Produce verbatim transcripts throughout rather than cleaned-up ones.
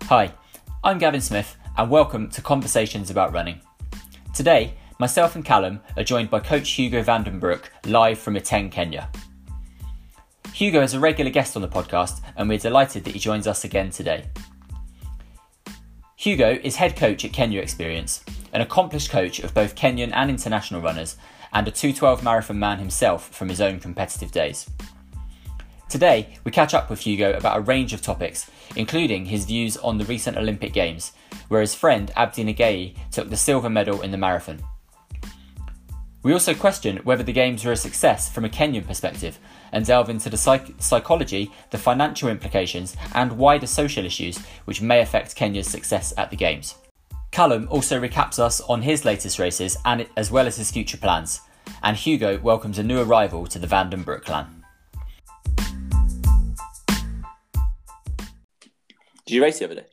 Hi, I'm Gavin Smith and welcome to Conversations About Running. Today, myself and Callum are joined by Coach Hugo van den Broek live from Iten, Kenya. Hugo is a regular guest on the podcast and we're delighted that he joins us again today. Hugo is head coach at Kenya Experience, an accomplished coach of both Kenyan and international runners and a two twelve marathon man himself from his own competitive days. Today, we catch up with Hugo about a range of topics, including his views on the recent Olympic Games, where his friend Abdi Nagay took the silver medal in the marathon. We also question whether the Games were a success from a Kenyan perspective and delve into the psych- psychology, the financial implications and wider social issues which may affect Kenya's success at the Games. Callum also recaps us on his latest races and as well as his future plans, and Hugo welcomes a new arrival to the Van den Broek clan. Did you race the other day?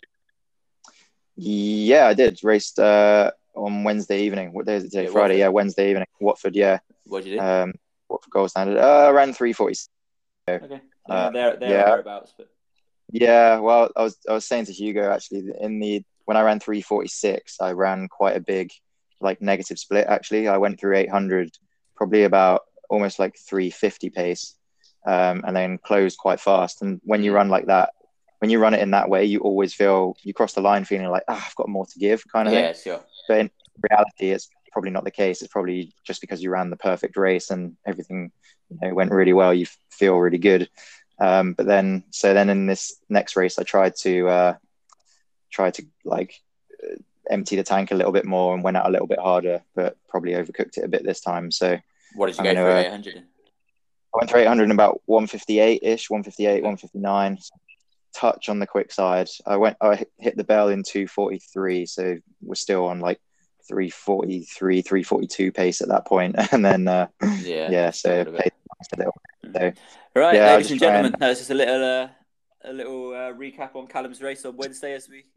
Yeah, I did. Raced uh, on Wednesday evening. What day is it today? Yeah, Friday, Watford. yeah, Wednesday evening. Watford, yeah. What did you do? Um, Watford Gold Standard. Uh, I ran three forty. Okay. Uh, there, there yeah. thereabouts. But... Yeah, well, I was I was saying to Hugo actually in the when I ran three forty-six, I ran quite a big like negative split. Actually, I went through eight hundred, probably about almost like three fifty pace, um, and then closed quite fast. And when you run like that. When you run it in that way, you always feel, you cross the line feeling like, ah, I've got more to give kind of yeah, thing. Sure. But in reality, it's probably not the case. It's probably just because you ran the perfect race and everything you know, went really well. You feel really good. Um, but then, so then in this next race, I tried to, uh, try to like uh, empty the tank a little bit more and went out a little bit harder, but probably overcooked it a bit this time. So what did you I'm go gonna, for uh, eight hundred? I went for eight hundred in about one fifty-eight-ish, one fifty-eight, one fifty-nine. Touch on the quick side. I went I hit the bell in two forty-three, so we're still on like three forty-three, three forty-two pace at that point. And then uh yeah, yeah so pace a little bit. So right, yeah, ladies and gentlemen, and... that was just a little uh, a little uh, recap on Callum's race on Wednesday as we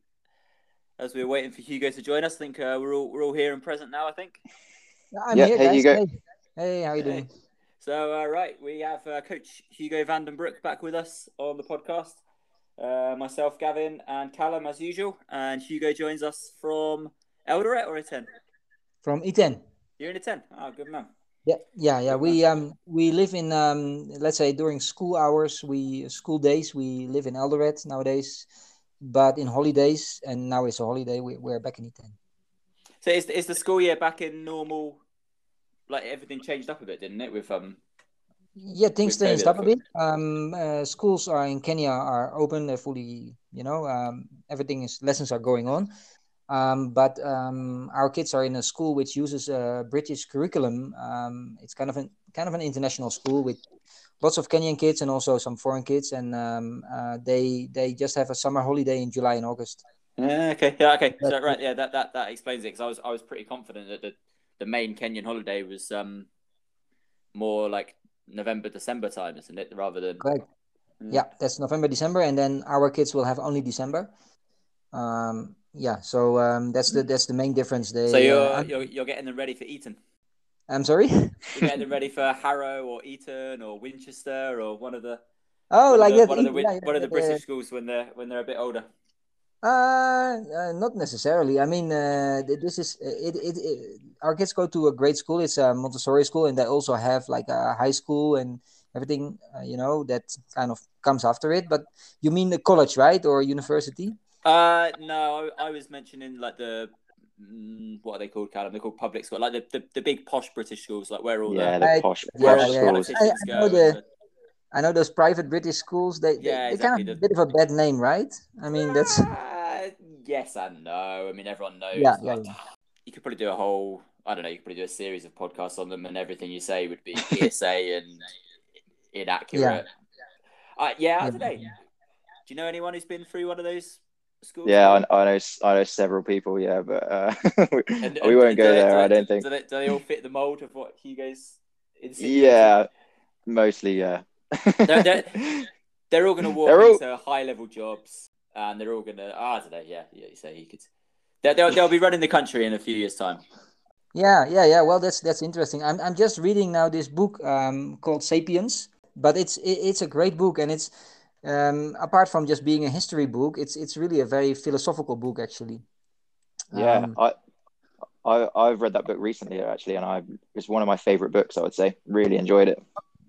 as we were waiting for Hugo to join us. I think uh, we're all we're all here and present now, I think. I'm yeah, here, hey, guys. Hugo. Hey. hey, how you hey. doing? So uh, right, we have uh, Coach Hugo van den Broek back with us on the podcast. Uh, myself, Gavin, and Callum, as usual. And Hugo joins us from Eldoret or Iten? From Iten. You're in Iten? Oh, good man. Yeah, yeah, yeah. Good we man. um we live in um let's say during school hours, we school days we live in Eldoret nowadays, but in holidays and now it's a holiday we we're back in Iten. So is is the school year back in normal? Like everything changed up a bit, didn't it? With um. Yeah, things changed up a bit. Um, uh, schools are in Kenya are open. They're fully, you know, um, everything is lessons are going on. Um, but um, our kids are in a school which uses a British curriculum. Um, it's kind of an kind of an international school with lots of Kenyan kids and also some foreign kids. And um, uh, they they just have a summer holiday in July and August. Uh, okay, yeah, okay. So right, yeah, that that, that explains it because I was I was pretty confident that the the main Kenyan holiday was um more like November, December time, isn't it? Rather than correct. Yeah. yeah, that's November, December, and then our kids will have only December. Um, yeah, so um, that's the that's the main difference. They, so you're uh, you're you're getting them ready for Eton. I'm sorry. You're getting them ready for Harrow or Eton or Winchester or one of the oh one like of the, that. One of the, yeah, one of the uh, British schools when they're when they're a bit older. Uh, uh not necessarily. I mean, uh, this is it, it, it. Our kids go to a great school. It's a Montessori school, and they also have like a high school and everything. Uh, you know that kind of comes after it. But you mean the college, right, or university? Uh, no, I, I was mentioning like the mm, what are they called, Callum? They're called public school, like the, the, the big posh British schools, like where all yeah, the, the posh, yeah, posh yeah, schools. I, I know the. I know those private British schools. They yeah, they, exactly. they kind of the... a bit of a bad name, right? I mean, that's. Uh, yes and no. I mean, everyone knows. Yeah, yeah, yeah. You could probably do a whole. I don't know. You could probably do a series of podcasts on them, and everything you say would be hearsay and inaccurate. Yeah, uh, yeah. I don't know. Do you know anyone who's been through one of those schools? Yeah, I, I know. I know several people. Yeah, but uh, we, and, we won't and go do, there. Do, I don't do, think. Do they, do they all fit the mold of what Hugo's insinuating? Yeah, mostly. Yeah. they're, they're, they're all going to walk all... into high-level jobs, and they're all going to. Oh, I don't know. Yeah, yeah. You say he could. They'll, they'll they'll be running the country in a few years' time. Yeah, yeah, yeah. Well, that's that's interesting. I'm I'm just reading now this book um called Sapiens, but it's it, it's a great book, and it's um, apart from just being a history book, it's it's really a very philosophical book actually. Yeah, Um, I, I I've read that book recently actually, and I it's one of my favorite books. I would say, really enjoyed it.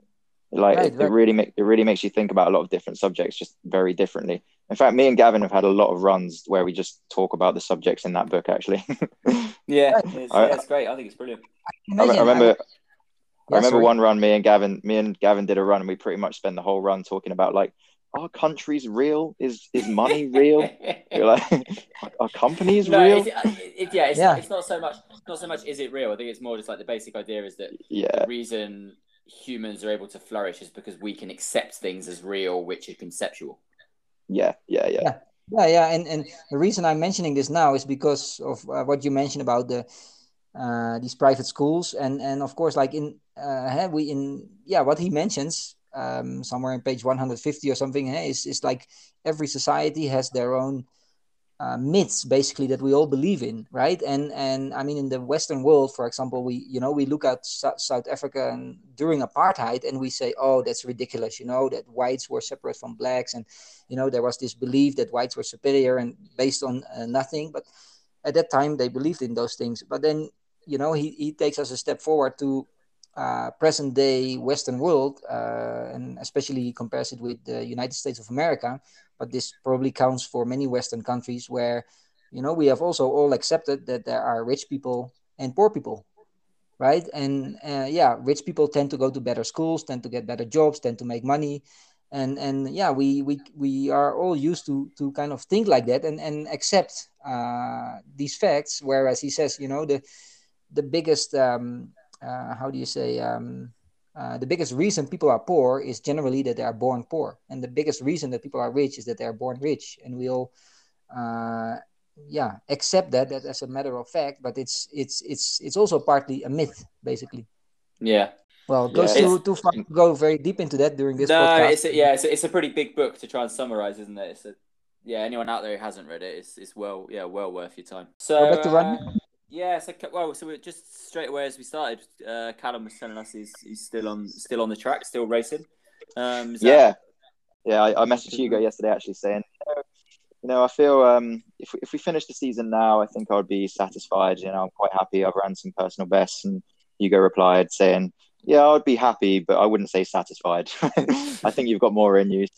Like right, it, it right. really make it really makes you think about a lot of different subjects just very differently. In fact, me and Gavin have had a lot of runs where we just talk about the subjects in that book. Actually, Yeah, Right. it's, I, yeah, it's great. I think it's brilliant. I, I Imagine, I remember was, I yeah, remember sorry. one run. Me and Gavin, me and Gavin did a run, and we pretty much spent the whole run talking about like, are countries real? Is is money real? You're like, are, are companies No, it's real? it, it, yeah, it's not Yeah, it's not so much not so much is it real. I think it's more just like the basic idea is that the Yeah, reason humans are able to flourish is because we can accept things as real, which are conceptual. yeah, yeah, yeah, yeah, yeah, yeah. And and the reason I'm mentioning this now is because of uh, what you mentioned about the uh, these private schools, and and of course, like in uh, hey, we in yeah, what he mentions um, somewhere in page one hundred fifty or something hey, is is like every society has their own uh, myths basically that we all believe in, right? and and I mean in the Western world, for example, we you know we look at Sou- South Africa and during apartheid and we say, oh, that's ridiculous, you know that whites were separate from blacks, and you know there was this belief that whites were superior and based on uh, nothing. But at that time they believed in those things. But then you know he, he takes us a step forward to uh, present day Western world, uh, and especially he compares it with the United States of America. But this probably counts for many Western countries where you know we have also all accepted that there are rich people and poor people, right? And uh, yeah, rich people tend to go to better schools, tend to get better jobs, tend to make money, and and yeah, we we we are all used to to kind of think like that and and accept uh, these facts. Whereas he says, you know, the the biggest um, uh, how do you say um, uh, the biggest reason people are poor is generally that they are born poor, and the biggest reason that people are rich is that they are born rich, and we all uh, yeah accept that that as a matter of fact. But it's it's it's it's also partly a myth basically. Yeah, Well, it yeah. goes it's too too far to go very deep into that during this no, podcast. it's a, yeah, it's a, it's a pretty big book to try and summarize, isn't it? It's a, yeah, anyone out there who hasn't read it, it's it's well yeah well worth your time. So Go back to uh, running. yeah, so well, so we're just straight away as we started. Uh, Callum was telling us he's he's still on still on the track, still racing. Um, is that Yeah, yeah. I, I messaged Hugo yesterday actually saying, you know, I feel um, if we, if we finish the season now, I think I would be satisfied. You know, I'm quite happy. I've ran some personal bests, and Hugo replied saying, "Yeah, I would be happy, but I wouldn't say satisfied. I think you've got more in you."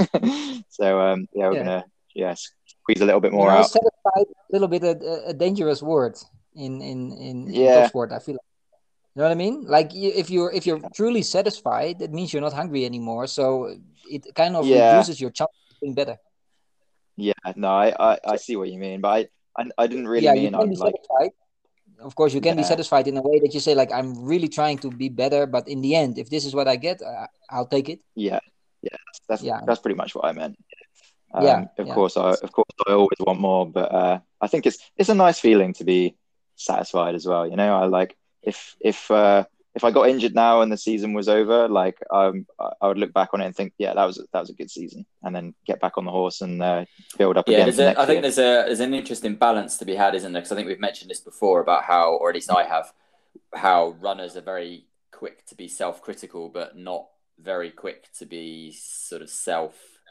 So, um, yeah, we're Yeah, gonna yeah squeeze a little bit you more know, out. satisfied a little bit a, a dangerous word in in in in top Yeah, sport. I feel like, you know what I mean. Like you, if you're if you're truly satisfied, that means you're not hungry anymore. So it kind of yeah, reduces your chance of doing better. yeah. No, I, I, I So see what you mean, but I, I, I didn't really yeah, you mean can I'm be like satisfied. Of course, you can be yeah, satisfied in a way that you say, like, I'm really trying to be better, but in the end, if this is what I get, uh, I'll take it. yeah, yeah. That's Yeah, that's pretty much what I meant. yeah, Um, of yeah. course, I of course I always want more, but uh, I think it's it's a nice feeling to be satisfied as well. You know, I like if if uh, if I got injured now and the season was over, like um, I I would look back on it and think, yeah, that was that was a good season, and then get back on the horse and uh, build up yeah? again There's for a I next think year. there's a there's an interesting balance to be had, isn't there? Because I think we've mentioned this before about how, or at least I have, how runners are very quick to be self-critical, but not very quick to be sort of self.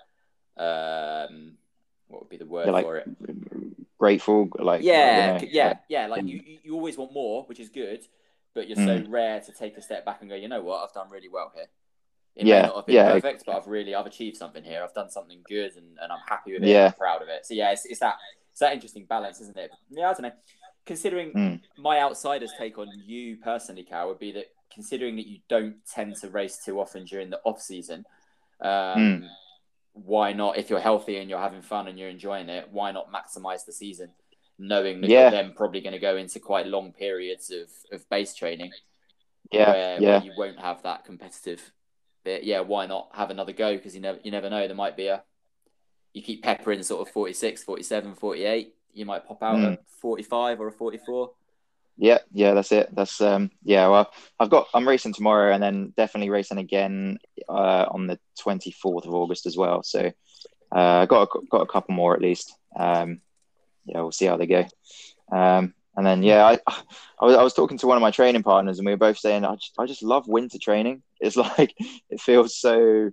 Um, what would be the You're word like for it? grateful, like I don't Yeah, know, yeah, like yeah. Like you, you always want more, which is good, but you're so mm, rare to take a step back and go, you know what, I've done really well here. It may yeah, not have been yeah, perfect, but I've really I've achieved something here. I've done something good, and, and I'm happy with it, and I'm yeah, proud of it. So yeah, it's, it's that it's that interesting balance, isn't it? Yeah, I don't know. Considering mm, my outsider's take on you personally, Cal, would be that considering that you don't tend to race too often during the off season, mm, um, why not? If you're healthy and you're having fun and you're enjoying it, why not maximize the season, knowing that you're yeah, then probably going to go into quite long periods of, of base training yeah, where where yeah, you won't have that competitive bit. Yeah, why not have another go? Because you never you never know. There might be a you keep peppering sort of forty-six, forty-seven, forty-eight. You might pop out mm. a forty-five or a forty-four. Yeah, yeah, that's it. That's um yeah, well, I've got I'm racing tomorrow and then definitely racing again uh on the twenty-fourth of August as well. So uh I got a, got a couple more at least. Um yeah, we'll see how they go. Um and then yeah, I I was I was talking to one of my training partners and we were both saying I just I just love winter training. It's like it feels so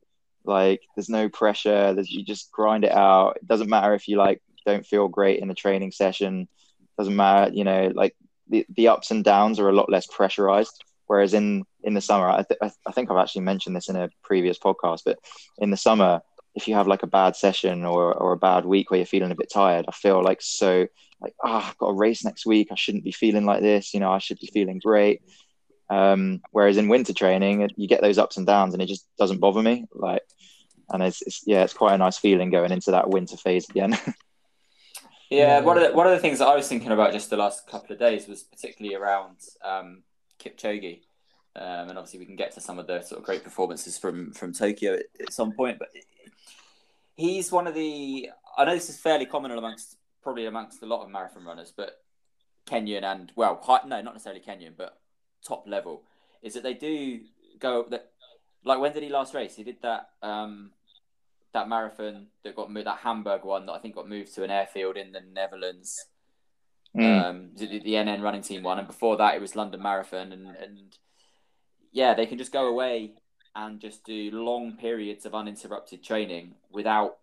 Like there's no pressure. There's, you just grind it out. It doesn't matter if you like don't feel great in a training session. Doesn't matter, you know, like the, the ups and downs are a lot less pressurized. Whereas in, in the summer, I, th- I think I've actually mentioned this in a previous podcast, but in the summer, if you have like a bad session or, or a bad week where you're feeling a bit tired, I feel like so like, ah, oh, I've got a race next week. I shouldn't be feeling like this. You know, I should be feeling great. Um, whereas in winter training, you get those ups and downs and it just doesn't bother me. Like, and it's, it's yeah, it's quite a nice feeling going into that winter phase again. Yeah, one of the, one of the things that I was thinking about just the last couple of days was particularly around um, Kipchoge, um, and obviously we can get to some of the sort of great performances from from Tokyo at, at some point. But he's one of the, I know this is fairly common amongst probably amongst a lot of marathon runners, but Kenyan and well, high, no, not necessarily Kenyan, but top level, is that they do go that. Like when did he last race? He did that. Um, That marathon that got moved, that Hamburg one that I think got moved to an airfield in the Netherlands, mm. um, the, the N N running team one, and before that it was London Marathon, and and yeah, they can just go away and just do long periods of uninterrupted training without,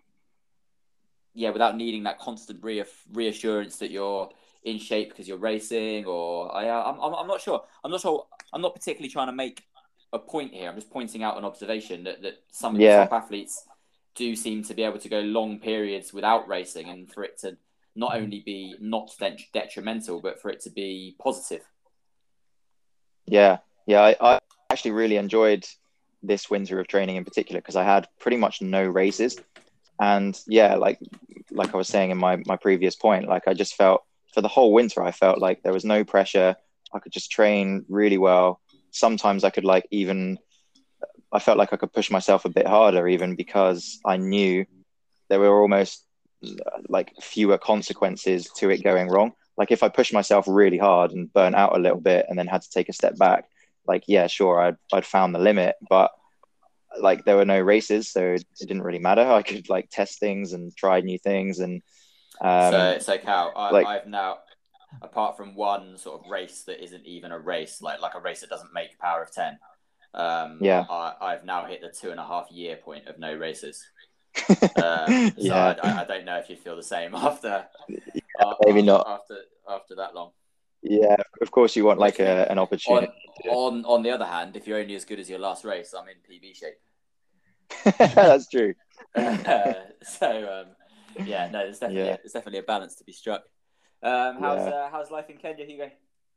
yeah, without needing that constant re- reassurance that you're in shape because you're racing, or I, I'm I'm not sure, I'm not sure, I'm not particularly trying to make a point here. I'm just pointing out an observation that that some of yeah. the top athletes do seem to be able to go long periods without racing, and for it to not only be not detrimental, but for it to be positive. Yeah, yeah, I, I actually really enjoyed this winter of training in particular because I had pretty much no races, and yeah, like like I was saying in my my previous point, like I just felt for the whole winter I felt like there was no pressure. I could just train really well. Sometimes I could like even. I felt like I could push myself a bit harder even because I knew there were almost like fewer consequences to it going wrong. Like if I pushed myself really hard and burnt out a little bit and then had to take a step back, like, yeah, sure, I'd, I'd found the limit, but like there were no races, so it didn't really matter. I could like test things and try new things. And um, so, so Cal, I, like, I've now, apart from one sort of race that isn't even a race, like like a race that doesn't make power of ten, Um, yeah, I, I've now hit the two and a half year point of no races. um, so yeah, I, I don't know if you feel the same after, yeah, uh, maybe after, not after after that long. Yeah, of course you want like a, an opportunity. On, on on the other hand, if you're only as good as your last race, I'm in P B shape. That's true. uh, so um, yeah, no, there's definitely yeah. there's definitely a balance to be struck. Um, how's yeah. uh, how's life in Kenya, Hugo?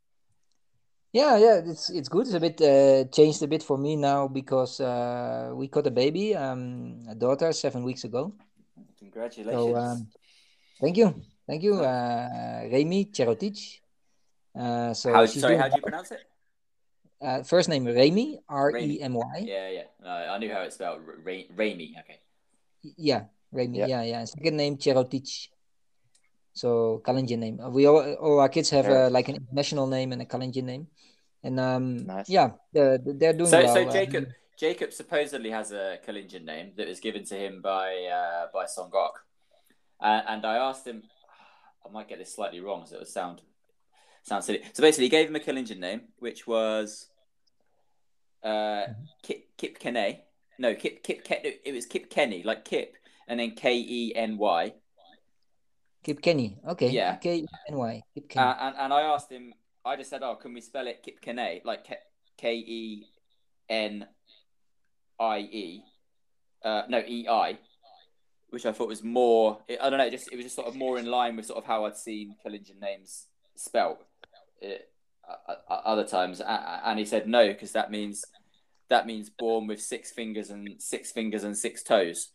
Yeah, yeah, it's it's good. It's a bit uh, changed a bit for me now because uh, we got a baby, um, a daughter, seven weeks ago. Congratulations! So um, thank you, thank you, uh, Remi Cherotic. Uh, so how, she's sorry, doing how do you pronounce it? Uh, first name Remi, R E M Y. Yeah, yeah. Uh, I knew how it's spelled. Re- Remi. Okay. Yeah, Remi. Yeah, yeah, yeah. Second name Cherotic. So Kalenjin name. We all, all our kids have uh, like an international name and a Kalenjin name, and um, nice. yeah, they're, they're doing so, well. So Jacob, um, Jacob supposedly has a Kalenjin name that was given to him by uh, by Songok, uh, and I asked him. I might get this slightly wrong, so it would sound sound silly. So basically, he gave him a Kalenjin name, which was uh, Kip Kip Kene. No, Kip Kip Ken. It was Kip Kenny, like Kip, and then K E N Y. Kip Kenny. Okay. Yeah. K E N Y. Kip Kenny. Uh, and and I asked him. I just said, "Oh, can we spell it Kip Kene, like K E N I E? Uh, no, E I." Which I thought was more. I don't know. Just it was just sort of more in line with sort of how I'd seen Kalenjin names spelt it, uh, other times. And he said no, because that means that means born with six fingers and six fingers and six toes.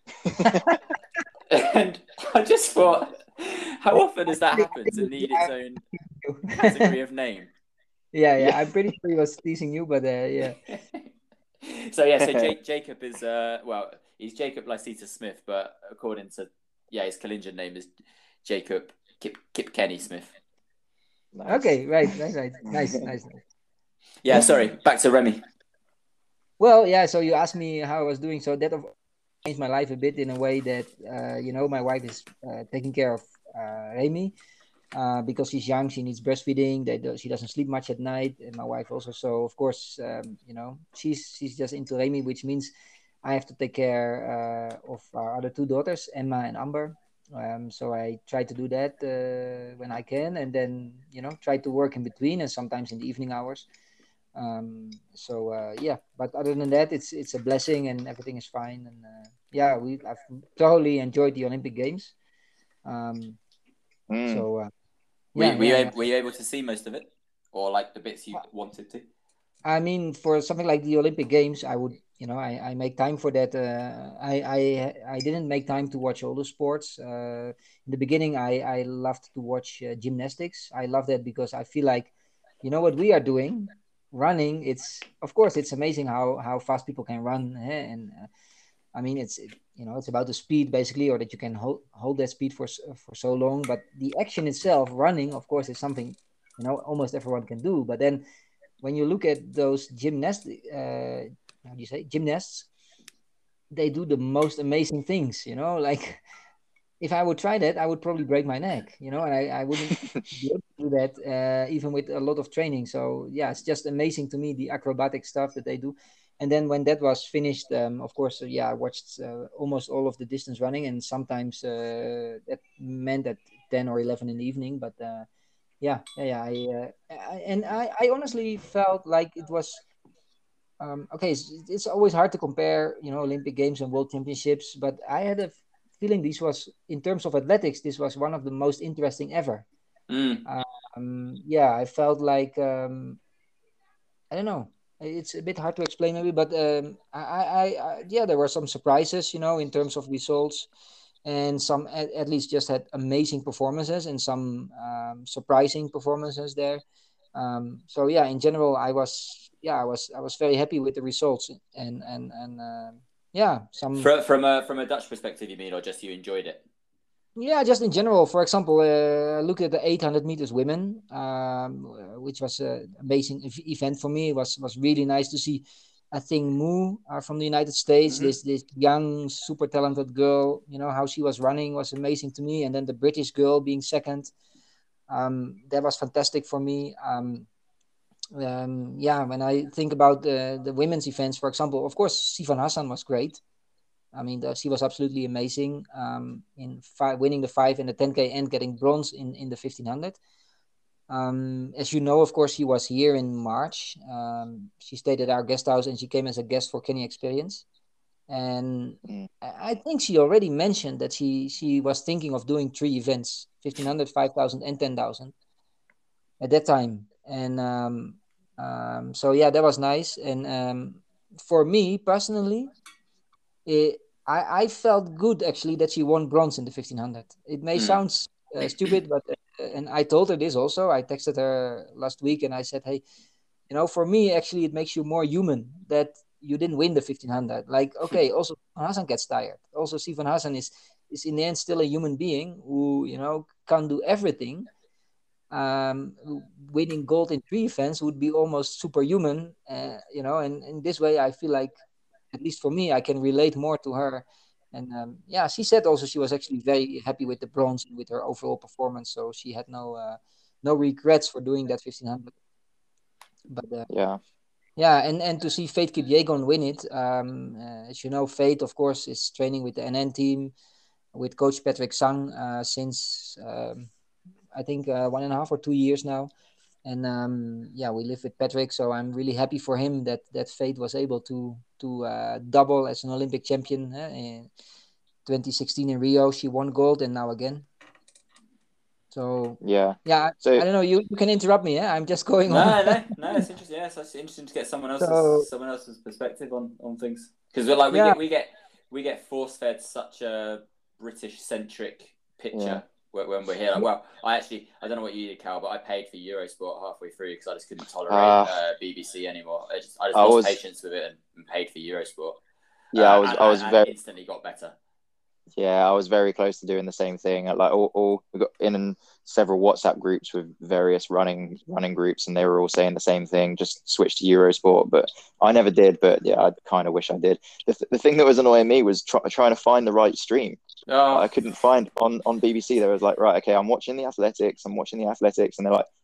And I just thought, how often does that happen to need its own category of name? Yeah, yeah. I'm pretty sure he was teasing you, but uh, yeah. So yeah, so Jake, Jacob is uh well, he's Jacob Lysita Smith, but according to yeah, his Kalenjin name is Jacob Kip Kip Kenny Smith. Nice. Okay, right, right, right. Nice, nice, nice. Yeah, sorry. Back to Remi. Well, yeah. So you asked me how I was doing. So that changed my life a bit in a way that uh, you know, my wife is uh, taking care of uh, Remi. Uh, because she's young, she needs breastfeeding. They do, she doesn't sleep much at night, and my wife also. So of course, um, you know, she's she's just into Remi, which means I have to take care uh, of our other two daughters, Emma and Amber. Um, so I try to do that uh, when I can, and then you know try to work in between, and sometimes in the evening hours. Um, so uh, yeah, but other than that, it's it's a blessing, and everything is fine. And uh, yeah, we I've thoroughly enjoyed the Olympic Games. Um, Mm. so uh, Were, yeah, were, you yeah, able, were you able to see most of it, or like the bits you yeah. wanted to? I mean, for something like the Olympic Games, I would, you know, I, I make time for that. Uh, I, I I didn't make time to watch all the sports. Uh, in the beginning, I, I loved to watch uh, gymnastics. I love that because I feel like, you know, what we are doing, running. It's of course it's amazing how how fast people can run, eh? And uh, I mean, it's it, you know, it's about the speed basically, or that you can hold hold that speed for s- for so long. But the action itself, running, of course, is something you know almost everyone can do. But then when you look at those gymnasts, uh, how do you say gymnasts? They do the most amazing things, you know. Like if I would try that, I would probably break my neck, you know, and I, I wouldn't be able to do that uh, even with a lot of training. So yeah, it's just amazing to me the acrobatic stuff that they do. And then when that was finished, um, of course, uh, yeah, I watched uh, almost all of the distance running, and sometimes uh, that meant at ten or eleven in the evening. But uh, yeah, yeah, yeah. I, uh, I and I, I honestly felt like it was um, okay. It's, it's always hard to compare, you know, Olympic Games and World Championships, but I had a feeling this was, in terms of athletics, this was one of the most interesting ever. Mm. Um, yeah, I felt like um, I don't know. It's a bit hard to explain, maybe, but um, I, I, I, yeah, there were some surprises, you know, in terms of results, and some at, at least just had amazing performances and some um, surprising performances there. Um, so yeah, in general, I was yeah, I was I was very happy with the results, and and and uh, yeah, some From from a from a Dutch perspective, you mean, or just you enjoyed it? yeah, just in general. For example, uh, look at the eight hundred meters women, um, which was an amazing ev- event for me. It was was really nice to see. I think Mu uh, from the United States, Mm-hmm. this this young, super talented girl. You know how she was running was amazing to me, and then the British girl being second, um, that was fantastic for me. Um, um, yeah, when I think about the the women's events, for example, of course, Sivan Hassan was great. I mean, the, she was absolutely amazing um, in fi- winning the five and the ten K and getting bronze in, in the fifteen hundred. Um, as you know, of course, she was here in March. Um, she stayed at our guest house and she came as a guest for Kenya Experience. And Mm. I I think she already mentioned that she, she was thinking of doing three events fifteen hundred, five thousand, and ten thousand at that time. And um, um, so, yeah, that was nice. And um, for me personally, it, I, I felt good actually that she won bronze in the fifteen hundred. It may Mm. sound uh, stupid, but uh, and I told her this also. I texted her last week and I said, "Hey, you know, for me actually it makes you more human that you didn't win the fifteen hundred. Like, okay, also Hassan gets tired. Also, Stephen Hassan is is in the end still a human being who you know can't do everything. Um, winning gold in three events would be almost superhuman. Uh, you know, and in this way, I feel like at least for me, I can relate more to her. And um, yeah, she said also she was actually very happy with the bronze and with her overall performance. So she had no uh, no regrets for doing that fifteen hundred. But uh, Yeah. yeah, and, and to see Fate Kipyegon win it, um, uh, as you know, Fate, of course, is training with the N N team with Coach Patrick Sang uh, since um, I think uh, one and a half or two years now. And um, yeah, we live with Patrick, so I'm really happy for him that that Fate was able to to uh, double as an Olympic champion. Uh, in twenty sixteen in Rio, she won gold, and now again. So Yeah. yeah, I, So I don't know. You, you can interrupt me. Yeah, I'm just going on. No, no, no. It's interesting. Yeah, it's actually interesting to get someone else's So someone else's perspective on, on things because we're like we yeah, get we get we get force fed such a British centric yeah. picture when, when we're here. Like, yeah, well, I actually I don't know what you did, Cal, but I paid for Eurosport halfway through because I just couldn't tolerate Uh, uh, B B C anymore. I just I just I lost was patience with it and, and paid for Eurosport, yeah, I uh, was and, I was and and very instantly got better. yeah, I was very close to doing the same thing. Like all, all we got in several WhatsApp groups with various running running groups, and they were all saying the same thing. Just switch to Eurosport, but I never did. But yeah, I kind of wish I did. The, th- the thing that was annoying me was try- trying to find the right stream. Oh, I couldn't find on on B B C. There was like, right, okay, I'm watching the athletics. I'm watching the athletics, and they're like,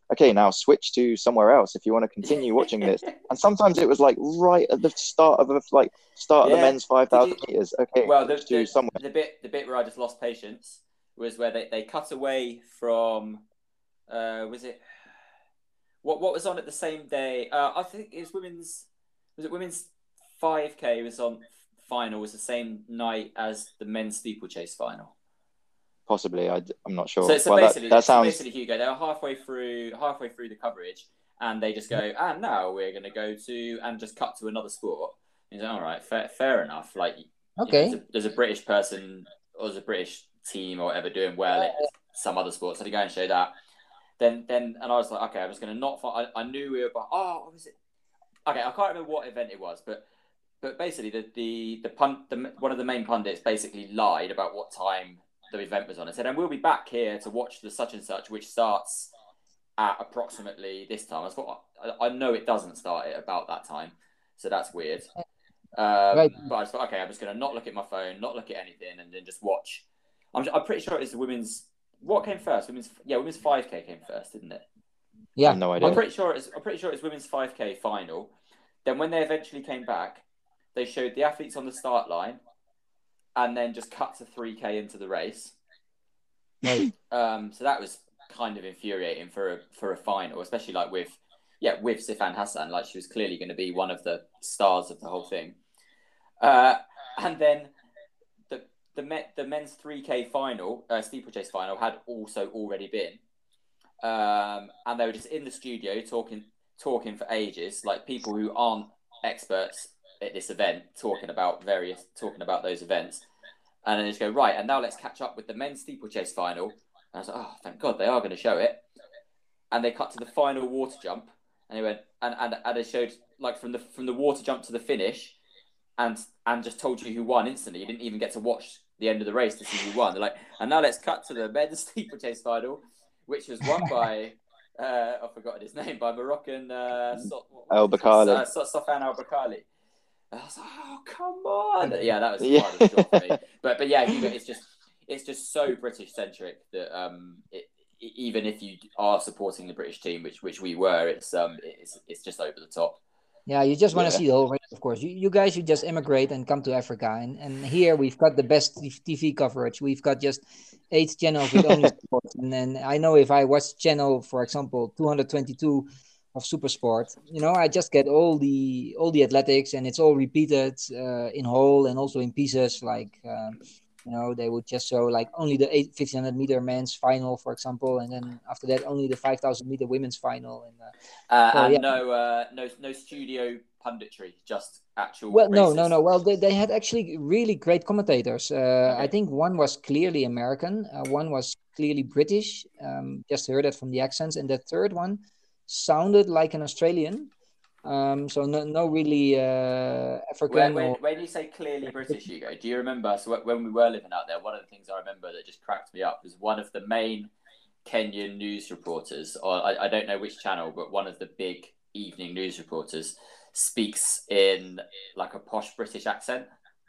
okay, now switch to somewhere else if you want to continue watching this. And sometimes it was like right at the start of a, like start Yeah. of the men's five thousand Did you- meters. Okay, Well, the, switch to the, somewhere. the bit the bit where I just lost patience was where they, they cut away from uh was it what what was on at the same day? Uh, I think it was women's was it women's five K was on final was the same night as the men's steeplechase final. Possibly, I, I'm not sure. So, so well, basically, that, that so sounds basically, Hugo, they were halfway through halfway through the coverage, and they just go, and now we're going to go to and just cut to another sport. And he's like, all right, fair, fair enough. Like, Okay. you know, there's, a, there's a British person or there's a British team or whatever doing well at some other sports, so they go and show that. Then, then, and I was like, okay, I'm just going to not. I, I knew we were. Oh, what was it? Okay, I can't remember what event it was, but but basically, the the the pun the one of the main pundits basically lied about what time the event was on. It said, and we'll be back here to watch the such and such, which starts at approximately this time. I thought, I know it doesn't start at about that time, so that's weird. Um, right. But I just thought, okay, I'm just going to not look at my phone, not look at anything, and then just watch. I'm, I'm pretty sure it's the women's. What came first? Women's, yeah, women's five K came first, didn't it? Yeah, no idea. I'm pretty sure it's. I'm pretty sure it's women's five K final. Then when they eventually came back, they showed the athletes on the start line, and then just cut to three K into the race. Right. Um, so that was kind of infuriating for a for a final, especially like with yeah with Sifan Hassan, like she was clearly going to be one of the stars of the whole thing. Uh, and then the the Met, the men's three K final, uh, steeplechase final, had also already been, um, and they were just in the studio talking talking for ages, like people who aren't experts at this event talking about various talking about those events. And then they just go, right, and now let's catch up with the men's steeplechase final. And I was like, oh, thank God, they are going to show it. And they cut to the final water jump. And they went, and, and, and they showed, like, from the from the water jump to the finish, and and just told you who won instantly. You didn't even get to watch the end of the race to see who won. They're like, and now let's cut to the men's steeplechase final, which was won by, uh, I've forgotten his name, by Moroccan uh, so, El Bakkali. Uh, so, Sofan El Bakkali. I was like, oh, come on. Yeah, that was the hardest job for me. But, but yeah, it's just it's just so British centric that um, it, even if you are supporting the British team, which which we were, it's um it's it's just over the top. Yeah, you just want to Yeah. see the whole race, of course. You, you guys, you just immigrate and come to Africa. And, and here we've got the best T V coverage. We've got just eight channels with only sports. And then I know if I watch channel, for example, two hundred twenty-two of Supersport, you know, I just get all the all the athletics, and it's all repeated uh, in whole and also in pieces. Like, um, you know, they would just show like only the eight, fifteen hundred meter men's final, for example. And then after that, only the five thousand meter women's final. And uh, Uh, So, and yeah. no uh, no no studio punditry, just actual Well, no, races. no, no. Well, they, they had actually really great commentators. Uh, I Okay. think one was clearly American, uh, one was clearly British. Um, just heard that from the accents, and the third one sounded like an Australian. Um, so no, no, really uh, African. When, when, or when you say clearly British, Hugo, do you remember? So when we were living out there, one of the things I remember that just cracked me up was one of the main Kenyan news reporters, or I, I don't know which channel, but one of the big evening news reporters speaks in like a posh British accent.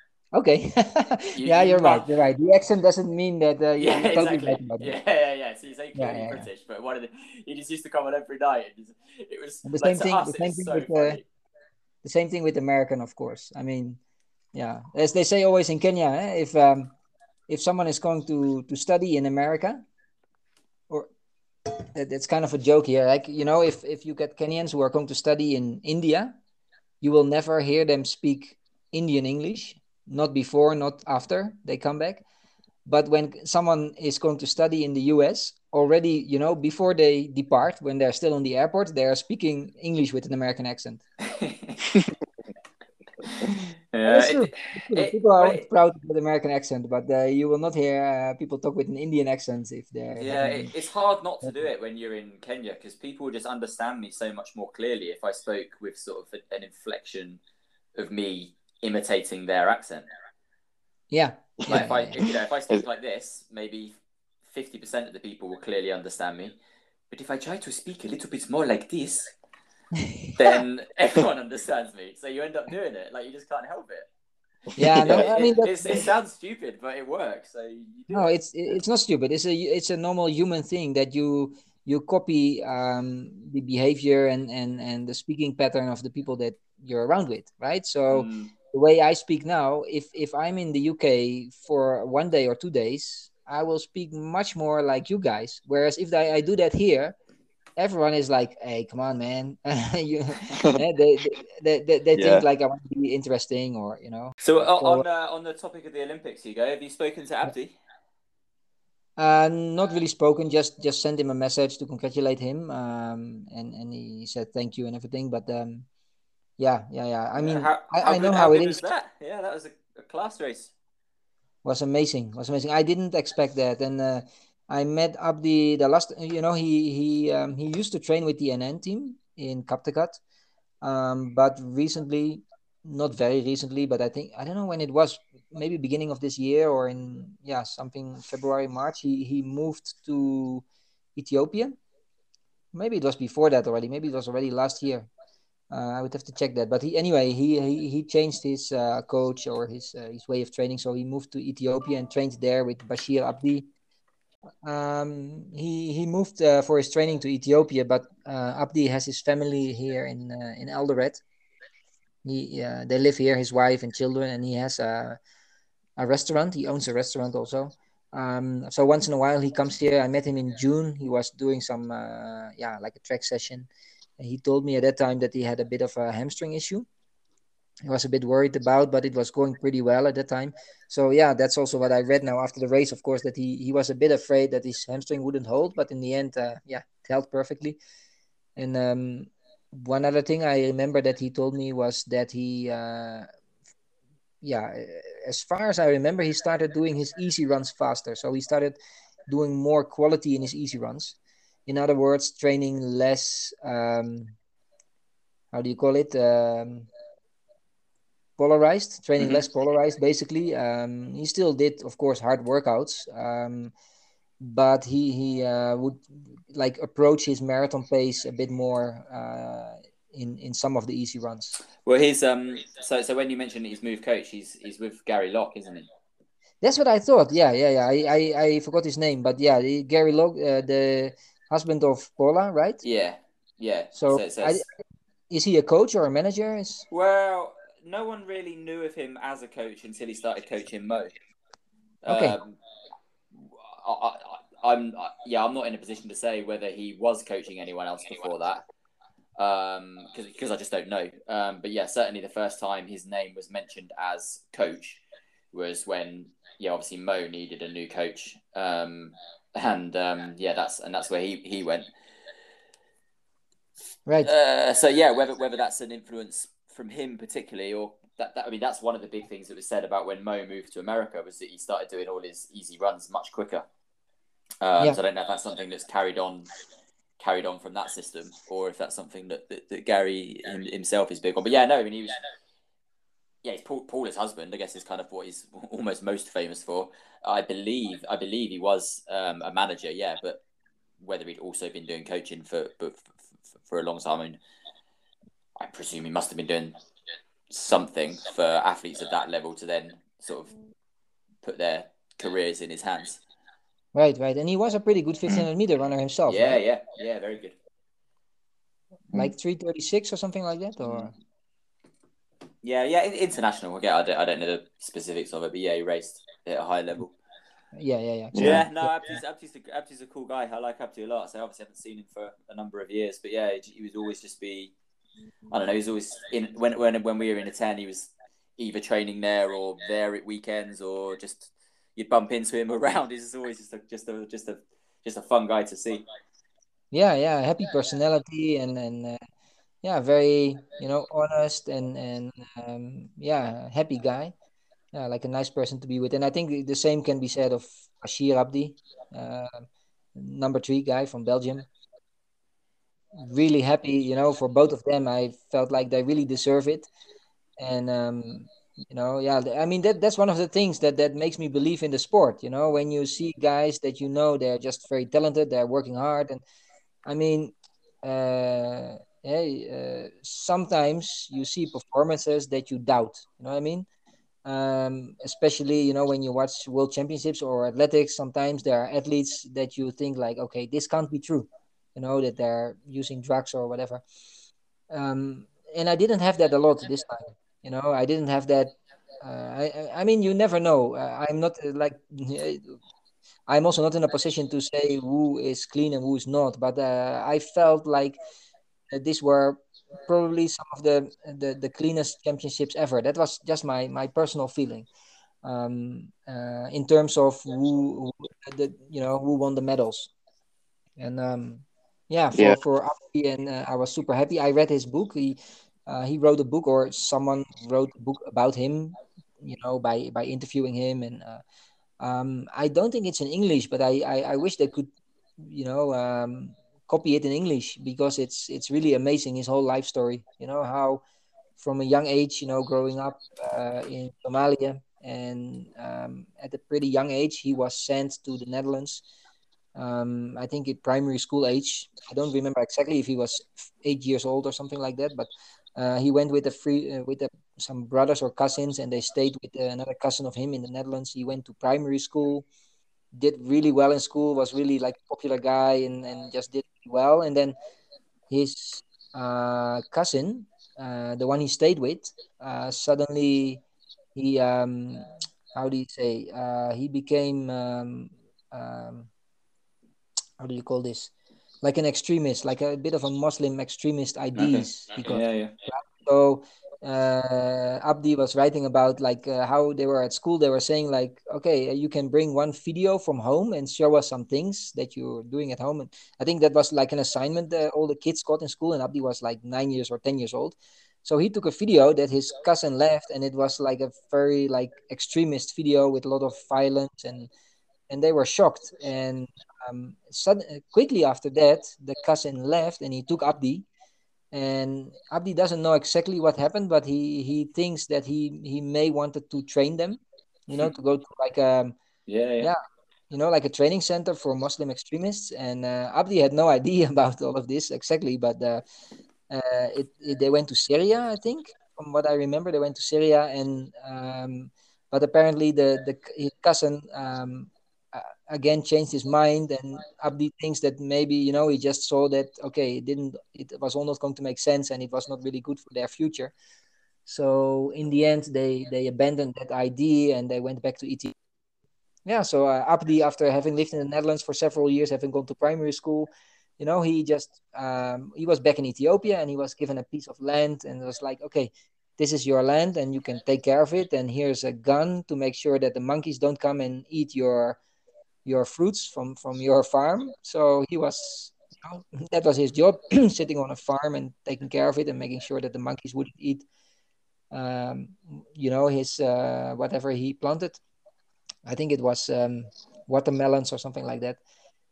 Okay, You- yeah, you you're right. must- You're right. The accent doesn't mean that uh, you- Yeah, you're totally exactly. right about that. Yeah, yeah, yeah. So you say Yeah, clearly yeah, yeah. British, but one of the he just used to come on every night. And just, it was And the like same to thing- us, the it same was thing so with, uh, funny. The same thing with American, of course. I mean, yeah, as they say always in Kenya, eh, if um, if someone is going to to study in America, or that, that's kind of a joke here. Like, you know, if if you get Kenyans who are going to study in India, you will never hear them speak Indian English. Not before, not after they come back. But when someone is going to study in the U S, already, you know, before they depart, when they're still in the airport, they are speaking English with an American accent. Yeah, It's true. it- It's true. it- People are but always it- proud with American accent, but uh, you will not hear uh, people talk with an Indian accent if they're Yeah, having it, it's hard not to do it when you're in Kenya because people would just understand me so much more clearly if I spoke with sort of a- an inflection of me imitating their accent. yeah. Like yeah, if I, yeah, if, you know, if I speak like this, maybe fifty percent of the people will clearly understand me. But if I try to speak a little bit more like this, yeah. then everyone understands me. So you end up doing it. Like you just can't help it. Yeah, no, It- I mean, it, that's, it's- it sounds stupid, but it works. So you do no, it. it's it's not stupid. It's a it's a normal human thing that you you copy um, the behavior and, and, and the speaking pattern of the people that you're around with, right? So Mm. the way I speak now, if if I'm in the U K for one day or two days, I will speak much more like you guys. Whereas if I, I do that here, everyone is like, "Hey, come on, man!" you, eh, they, they, they, they Yeah. think like I want to be interesting, or you know. So, uh, So on uh, on the topic of the Olympics, Hugo, have you spoken to Abdi? uh, not really spoken. Just just sent him a message to congratulate him, um, and and he said thank you and everything. But um, yeah, yeah, yeah. I Yeah, mean, how how I, I know good how how it good is. was that? Yeah, that was a, a class race. Was amazing. Was amazing. I didn't expect that, and uh, I met Abdi the last. You know, he he um, he used to train with the N N team in Kaptagat, um, but recently, not very recently, but I think I don't know when it was. Maybe beginning of this year or in yeah something February March. He he moved to Ethiopia. Maybe it was before that already. Maybe it was already last year. Uh, I would have to check that. But he anyway he he, he changed his uh, coach or his uh, his way of training. So he moved to Ethiopia and trained there with Bashir Abdi. Um, he he moved uh, for his training to Ethiopia, but uh, Abdi has his family here in uh, in Eldoret. He uh, they live here, his wife and children, and he has a a restaurant. He owns a restaurant also. Um, so once in a while he comes here. I met him in June. He was doing some uh, yeah like a track session. And he told me at that time that he had a bit of a hamstring issue. He was a bit worried about, but it was going pretty well at that time. So yeah, that's also what I read now after the race. Of course, that he he was a bit afraid that his hamstring wouldn't hold, but in the end, uh, yeah, it held perfectly. And um, one other thing I remember that he told me was that he, uh, yeah, as far as I remember, he started doing his easy runs faster. So he started doing more quality in his easy runs. In other words, training less. Um, how do you call it? Um, polarized, training Mm-hmm. less polarized. Basically, um, he still did, of course, hard workouts, um, but he he uh, would like approach his marathon pace a bit more uh, in in some of the easy runs. Well, he's um. So so when you mentioned he's moved coach, he's he's with Gary Locke, isn't he? That's what I thought. Yeah, yeah, yeah. I I, I forgot his name, but yeah, the, Gary Locke, uh, the husband of Paula, right? Yeah, yeah. So, So so I, it's, is he a coach or a manager? Is well, no one really knew of him as a coach until he started coaching Mo. okay. Um, I, I, I'm I, yeah, I'm not in a position to say whether he was coaching anyone else before that, um, because because I just don't know. Um, but yeah, certainly the first time his name was mentioned as coach was when yeah, obviously Mo needed a new coach, um, and um, yeah, that's and that's where he he went. Right. Uh, so yeah, whether whether that's an influence from him particularly, or that, that I mean, that's one of the big things that was said about when Mo moved to America was that he started doing all his easy runs much quicker. Um, Yeah. So I don't know if that's something that's carried on, carried on from that system, or if that's something that, that, that Gary him, himself is big on. But yeah, no, I mean he was, yeah, he's Paul, Paula's husband. I guess is kind of what he's almost most famous for. I believe, I believe he was um, a manager, yeah, but whether he'd also been doing coaching for for, for, for a long time, I mean, I presume he must have been doing something for athletes at that level to then sort of put their careers in his hands. Right, right. And he was a pretty good fifteen hundred meter runner himself, Yeah, right? yeah, yeah, very good. Like three thirty-six or something like that, or Yeah, yeah, international. Again, I don't, I don't know the specifics of it, but yeah, he raced at a high level. yeah, yeah, yeah. Yeah, So, no, Abdi's, Abdi's, a, Abdi's a cool guy. I like Abdi a lot. So I obviously haven't seen him for a number of years, but yeah, he was always just be, I don't know, he was always in when when when we were in a ten, he was either training there or there at weekends, or just you'd bump into him around. He's always just a just a just a just a fun guy to see. yeah, yeah, happy personality and and uh, yeah, very you know honest and and um, yeah, happy guy. Yeah, like a nice person to be with. And I think the same can be said of Bashir Abdi, uh, number three guy from Belgium. Really happy, you know, for both of them. I felt like they really deserve it. And um, you know, yeah, th- I mean that that's one of the things that that makes me believe in the sport. You know, when you see guys that you know they're just very talented, they're working hard, and I mean, uh, hey, uh, sometimes you see performances that you doubt. You know what I mean? Um, especially you know when you watch world championships or athletics. Sometimes there are athletes that you think like, okay, this can't be true. you know, that they're using drugs or whatever. Um, and I didn't have that a lot this time. You know, I didn't have that. Uh, I, I I mean, you never know. Uh, I'm not uh, like I'm also not in a position to say who is clean and who is not. But uh, I felt like uh, these were probably some of the, the the cleanest championships ever. That was just my my personal feeling. Um, uh, in terms of who, who the you know who won the medals. And um, yeah, Yeah, for for Abdi, and uh, I was super happy. I read his book. He uh, he wrote a book, or someone wrote a book about him. You know, by by interviewing him, and uh, um, I don't think it's in English, but I I, I wish they could, you know, um, copy it in English, because it's it's really amazing, his whole life story. You know how from a young age, you know, growing up uh, in Somalia, and um, at a pretty young age, he was sent to the Netherlands. Um, I think at primary school age. I don't remember exactly if he was eight years old or something like that, but uh, he went with a free uh, with a, some brothers or cousins, and they stayed with uh, another cousin of him in the Netherlands. He went to primary school, did really well in school, was really like popular guy, and, and just did well. And then his uh, cousin, uh, the one he stayed with, uh, suddenly he um, how do you say uh, he became um, um, how do you call this? Like an extremist, like a bit of a Muslim extremist Okay. ideas he got. Yeah, yeah. So uh, Abdi was writing about like uh, how they were at school. They were saying like, okay, uh, you can bring one video from home and show us some things that you're doing at home. And I think that was like an assignment that all the kids got in school. And Abdi was like nine years or ten years old. So he took a video that his cousin left, and it was like a very like extremist video with a lot of violence, and and they were shocked. And um, sudden, quickly after that, the cousin left, and he took Abdi. And Abdi doesn't know exactly what happened, but he he thinks that he he may wanted to train them, you know, to go to like um Yeah, yeah. yeah, you know, like a training center for Muslim extremists. And uh, Abdi had no idea about all of this exactly, but uh, uh, it, it they went to Syria, I think, from what I remember. They went to Syria, and um, but apparently the the his cousin um, uh, again changed his mind, and Abdi thinks that maybe, you know, he just saw that okay, it didn't it was all not going to make sense, and it was not really good for their future. So in the end, they they abandoned that idea, and they went back to Ethiopia. Yeah, so uh, Abdi, after having lived in the Netherlands for several years, having gone to primary school, you know, he just um, he was back in Ethiopia, and he was given a piece of land, and it was like, okay, this is your land, and you can take care of it. And here's a gun to make sure that the monkeys don't come and eat your your fruits from from your farm. So he was, you know, that was his job, sitting on a farm and taking care of it and making sure that the monkeys wouldn't eat, um, you know, his uh, whatever he planted. I think it was um, watermelons or something like that.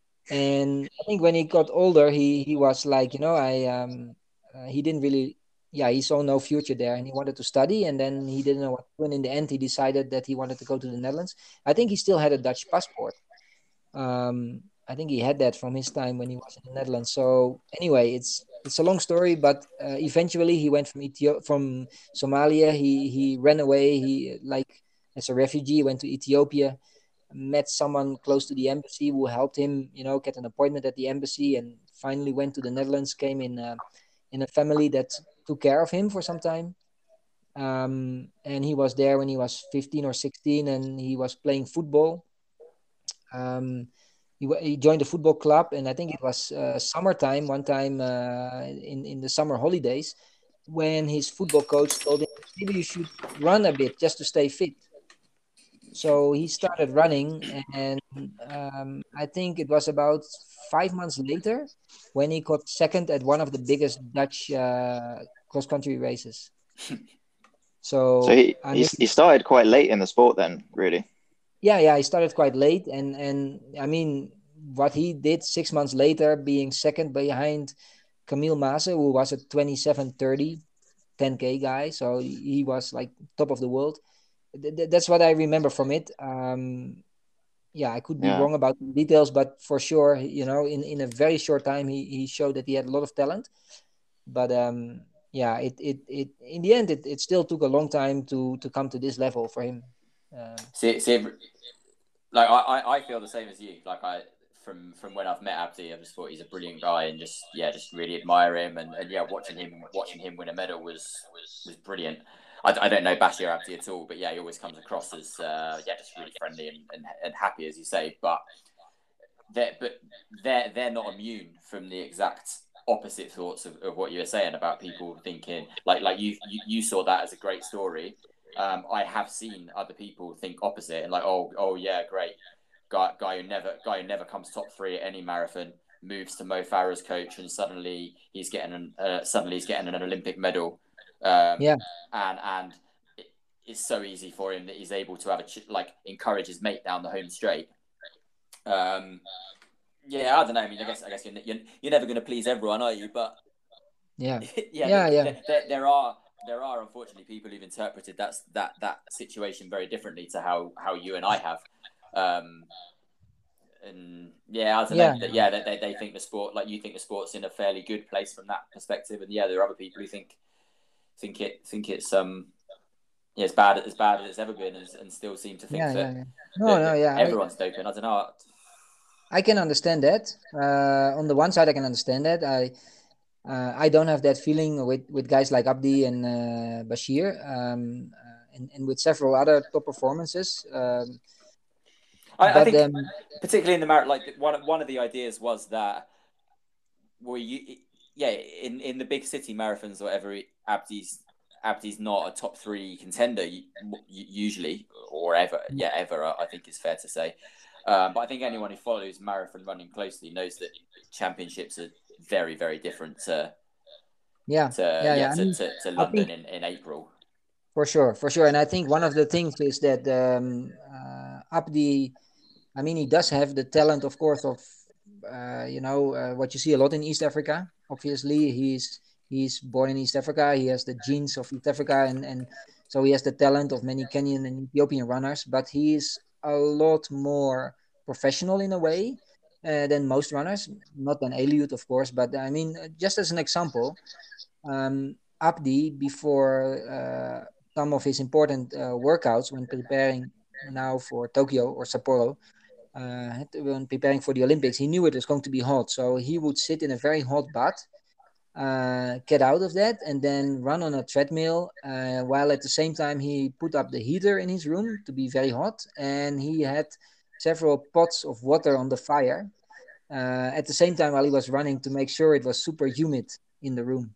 And I think when he got older, he he was like, you know, I um, uh, he didn't really, yeah, he saw no future there, and he wanted to study, and then he didn't know what to do. And in the end, he decided that he wanted to go to the Netherlands. I think he still had a Dutch passport. Um, I think he had that from his time when he was in the Netherlands. So anyway, it's it's a long story, but uh, eventually he went from Ethiopia, from Somalia. He he ran away. He like as a refugee went to Ethiopia, met someone close to the embassy who helped him, you know, get an appointment at the embassy, and finally went to the Netherlands. Came in uh, in a family that took care of him for some time. Um, and he was there when he was fifteen or sixteen, and he was playing football. Um, he, wa- he joined a football club, and I think it was uh, summertime one time uh, in in the summer holidays, when his football coach told him maybe you should run a bit just to stay fit. So he started running, and um, I think it was about five months later when he got second at one of the biggest Dutch uh, cross country races. so So he I he mean, he started quite late in the sport then, really. yeah, yeah, he started quite late, and and I mean, what he did six months later, being second behind Camille Maase, who was a twenty-seven thirty ten k guy, so he was like top of the world. Th- th- that's what I remember from it. Um, yeah, I could be Yeah, wrong about the details, but for sure, you know, in, in a very short time, he, he showed that he had a lot of talent. But um, yeah, it, it, it in the end, it, it still took a long time to to come to this level for him. Um, See, see, like I, I I feel the same as you. Like I, from from when I've met Abdi. I just thought he's a brilliant guy, and just yeah, just really admire him. And, and yeah, watching him watching him win a medal was was, was brilliant. I, I don't know Bashir Abdi at all, but yeah, he always comes across as uh, yeah, just really friendly and, and, and happy, as you say. But they're but they're they're not immune from the exact opposite thoughts of, of what you were saying about people thinking like like you you, you saw that as a great story. Um, I have seen other people think opposite and like, oh, oh yeah, great guy, guy who never, guy who never comes top three at any marathon moves to Mo Farah's coach, and suddenly he's getting an, uh, suddenly he's getting an Olympic medal. Um, yeah, and and it, it's so easy for him that he's able to have a ch- like encourage his mate down the home straight. Um, yeah, I don't know. I mean, I guess I guess you're you're, you're never going to please everyone, are you? But yeah, yeah, yeah, there, yeah. There, there, there are. There are unfortunately people who've interpreted that that that situation very differently to how, how you and I have, um, and yeah, I don't Yeah. know. That, yeah, they they think the sport, like you think the sport's in a fairly good place from that perspective, and yeah, there are other people who think think it think it's um yeah, as bad as bad as it's ever been, and, and still seem to think Yeah, that, yeah, yeah. No, that, no, that yeah. I, everyone's doping. I don't know. I can understand that. Uh, on the one side, I can understand that. I uh, I don't have that feeling with, with guys like Abdi and uh, Bashir, um, uh, and, and with several other top performances. Um, I, I but think, um, particularly in the marathon, like one one of the ideas was that, well, you yeah, in, in the big city marathons or whatever, Abdi's Abdi's not a top three contender usually, or ever, yeah, ever. I think is fair to say. Um, but I think anyone who follows marathon running closely knows that championships are very, very different to yeah, to yeah, yeah, yeah. I to, mean, to, to I London think in, in April. for sure, for sure. And I think one of the things is that um, uh, Abdi, I mean, he does have the talent, of course, of uh, you know uh, what you see a lot in East Africa. Obviously, he's he's born in East Africa. He has the genes of East Africa, and and so he has the talent of many Kenyan and Ethiopian runners. But he's a lot more professional in a way uh, than most runners. Not than Eliud, of course, but I mean, just as an example, um, Abdi before uh, some of his important uh, workouts when preparing now for Tokyo or Sapporo uh, when preparing for the Olympics, he knew it was going to be hot. So he would sit in a very hot bath, uh, get out of that, and then run on a treadmill. Uh, while at the same time, he put up the heater in his room to be very hot. And he had several pots of water on the fire uh, at the same time while he was running to make sure it was super humid in the room.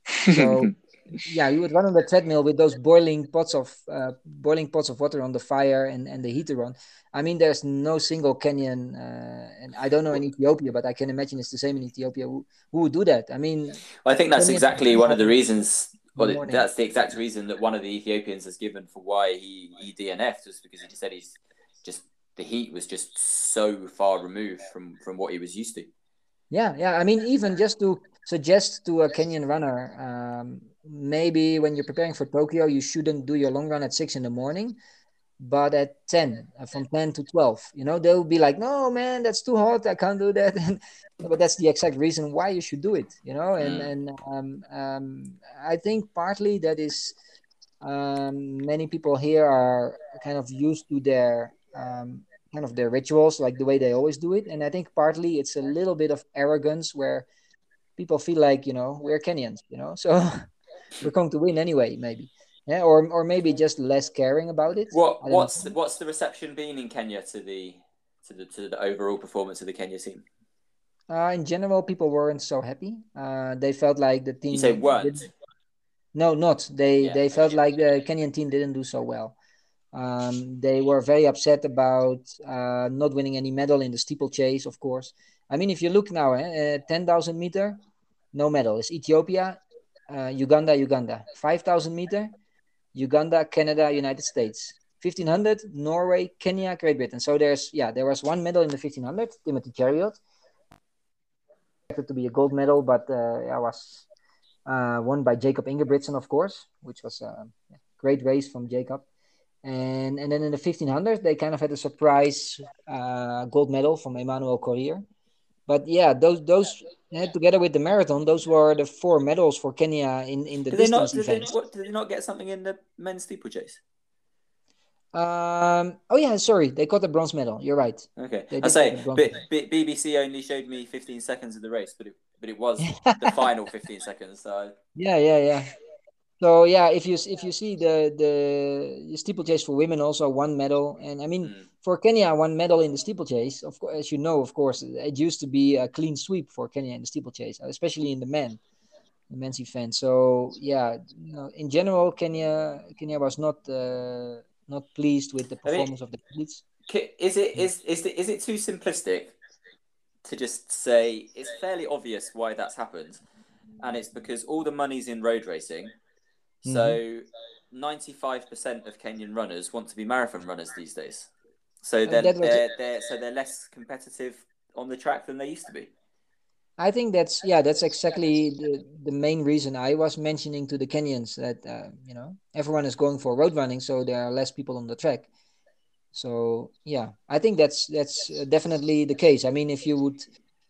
So yeah, you would run on the treadmill with those boiling pots of uh, boiling pots of water on the fire and, and the heater on. I mean, there's no single Kenyan, uh, and I don't know in Ethiopia, but I can imagine it's the same in Ethiopia who, who would do that. I mean, well, I think that's Kenyan exactly one of the reasons. Well, morning. that's the exact reason that one of the Ethiopians has given for why he, he D N F'd, was because he said he's just the heat was just so far removed from, from what he was used to. Yeah, yeah. I mean, even just to suggest to a Kenyan runner, um, maybe when you're preparing for Tokyo, you shouldn't do your long run at six in the morning, but at ten, uh, from ten to twelve. You know, they'll be like, no, man, that's too hot. I can't do that. And, but that's the exact reason why you should do it, you know? And, Mm. and um, um, I think partly that is um, many people here are kind of used to their um, kind of their rituals, like the way they always do it. And I think partly it's a little bit of arrogance where people feel like, you know, we're Kenyans, you know, so we're going to win anyway, maybe. Yeah, or or maybe just less caring about it. What I don't what's know. what's the reception been in Kenya to the to the to the overall performance of the Kenya team? Uh, in general, people weren't so happy. Uh, they felt like the team You say weren't? didn't. No, not they. Yeah. They felt like the Kenyan team didn't do so well. Um, they were very upset about uh, not winning any medal in the steeplechase, of course. I mean, if you look now, eh, uh, ten thousand meter, no medal. It's Ethiopia, uh, Uganda, Uganda. five thousand meter, Uganda, Canada, United States. fifteen hundred, Norway, Kenya, Great Britain. So there's, yeah, there was one medal in the fifteen hundred, Timothy Chariot. Expected to be a gold medal, but uh, yeah, was uh, won by Jacob Ingebrigtsen, of course, which was a great race from Jacob. And and then in the fifteen hundred, they kind of had a surprise uh, gold medal from Emmanuel Corrier. But yeah, those those yeah, together with the marathon, those were the four medals for Kenya in, in the Did they distance not? Did they, events. what, did they not get something in the men's steeplechase? Um. Oh yeah, sorry, they got the bronze medal. You're right. Okay, They I did get the say, bronze but medal. B B C only showed me fifteen seconds of the race, but it but it was the final fifteen seconds. So Yeah, yeah, yeah. So yeah, if you s- if you see the the steeplechase for women also one medal, and I mean mm, for Kenya one medal in the steeplechase. Of course, as you know, of course, it used to be a clean sweep for Kenya in the steeplechase, especially in the men, the men's event. So yeah, you know, in general, Kenya Kenya was not uh, not pleased with the I mean, performance of the athletes. is it is is it, is it too simplistic to just say it's fairly obvious why that's happened, and it's because all the money's in road racing. Mm-hmm. So ninety-five percent of Kenyan runners want to be marathon runners these days. So Uh, then that was they're they're so they're less competitive on the track than they used to be. I think that's yeah, that's exactly the the main reason I was mentioning to the Kenyans that uh, you know everyone is going for road running, so there are less people on the track. So yeah, I think that's that's uh, definitely the case. I mean, if you would,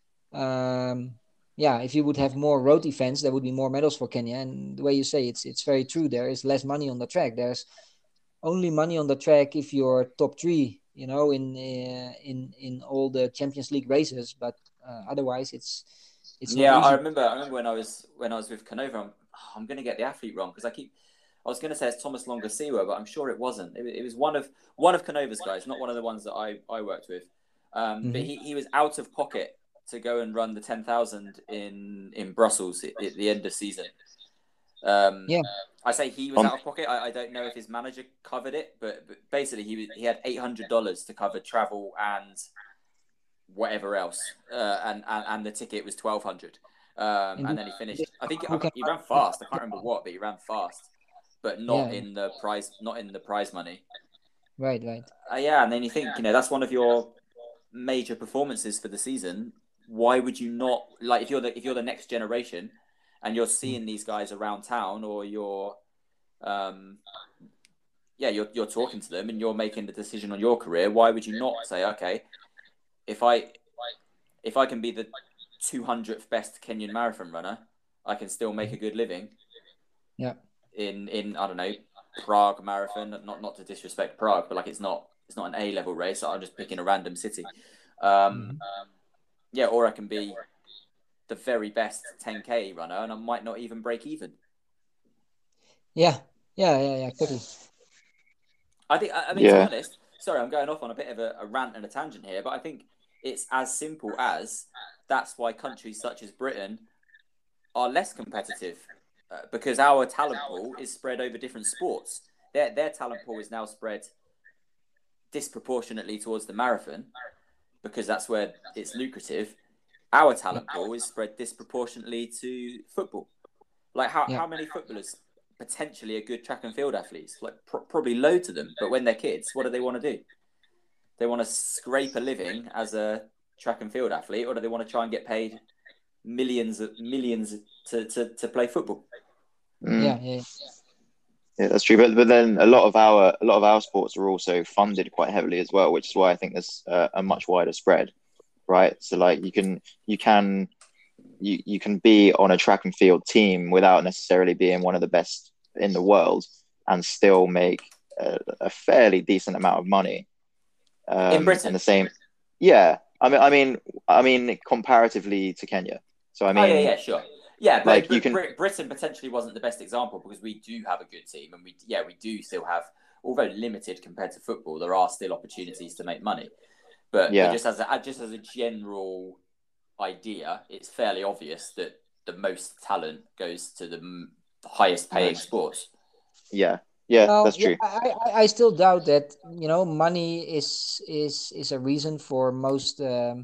um, yeah, if you would have more road events, there would be more medals for Kenya. And the way you say it's it's very true. There is less money on the track. There's only money on the track if you're top three, you know, in uh, in in all the Champions League races. But uh, otherwise, it's it's not Yeah, I easy. remember. I remember when I was when I was with Canova. I'm, I'm going to get the athlete wrong because I keep. I was going to say it's Thomas Longasiwa, but I'm sure it wasn't. It, it was one of one of Canova's guys, not one of the ones that I, I worked with. Um, but Hmm. he, he was out of pocket to go and run the ten thousand in in Brussels at, at the end of season. Um, Yeah. I say he was On out of pocket. I, I don't know if his manager covered it, but, but basically he was, he had eight hundred dollars to cover travel and whatever else, uh, and, and and the ticket was twelve hundred. Um, And and who, then he finished. I think who can he ran fast. I can't remember what, but he ran fast, but not yeah, in the prize, not in the prize money. right, right. Uh, yeah, and then you think, you know, that's one of your major performances for the season. Why would you not like if you're the if you're the next generation, and you're Mm. seeing these guys around town, or you're, um, yeah, you're you're talking to them and you're making the decision on your career. Why would you not say, okay, if I if I can be the two hundredth best Kenyan marathon runner, I can still make a good living Yeah. in in I don't know, Prague marathon. Not not to disrespect Prague, but like it's not it's not an A level race. So I'm just picking a random city. Um, Hmm. yeah, or I can be the very best ten K runner, and I might not even break even. Yeah. Yeah. Yeah. Yeah. Exactly. I think. I mean, to be yeah, honest, sorry, I'm going off on a bit of a, a rant and a tangent here, but I think it's as simple as that's why countries such as Britain are less competitive, uh, because our talent pool is spread over different sports. Their their talent pool is now spread disproportionately towards the marathon because that's where it's lucrative. Our Yeah. talent pool is spread disproportionately to football. Like how, Yeah. how many footballers potentially are good track and field athletes? Like pr- probably loads of them. But when they're kids, what do they want to do? They want to scrape a living as a track and field athlete, or do they want to try and get paid millions of millions to, to, to play football? mm, Yeah. Yeah. yeah, that's true. But but then a lot of our a lot of our sports are also funded quite heavily as well, which is why I think there's a, a much wider spread, right? So like you can you can you you can be on a track and field team without necessarily being one of the best in the world and still make a, a fairly decent amount of money. In Um, and Britain. the same, yeah. I mean, I mean, I mean, comparatively to Kenya. So I Oh yeah, mean, yeah, sure. Yeah, but, like you but can, Britain potentially wasn't the best example because we do have a good team, and we yeah we do still have, although limited compared to football, there are still opportunities to make money. But but yeah, just as a just as a general idea, it's fairly obvious that the most talent goes to the highest paying most, sports. yeah, yeah, Well, that's yeah, true. I, I, I still doubt that, you know, money is is is a reason for most um,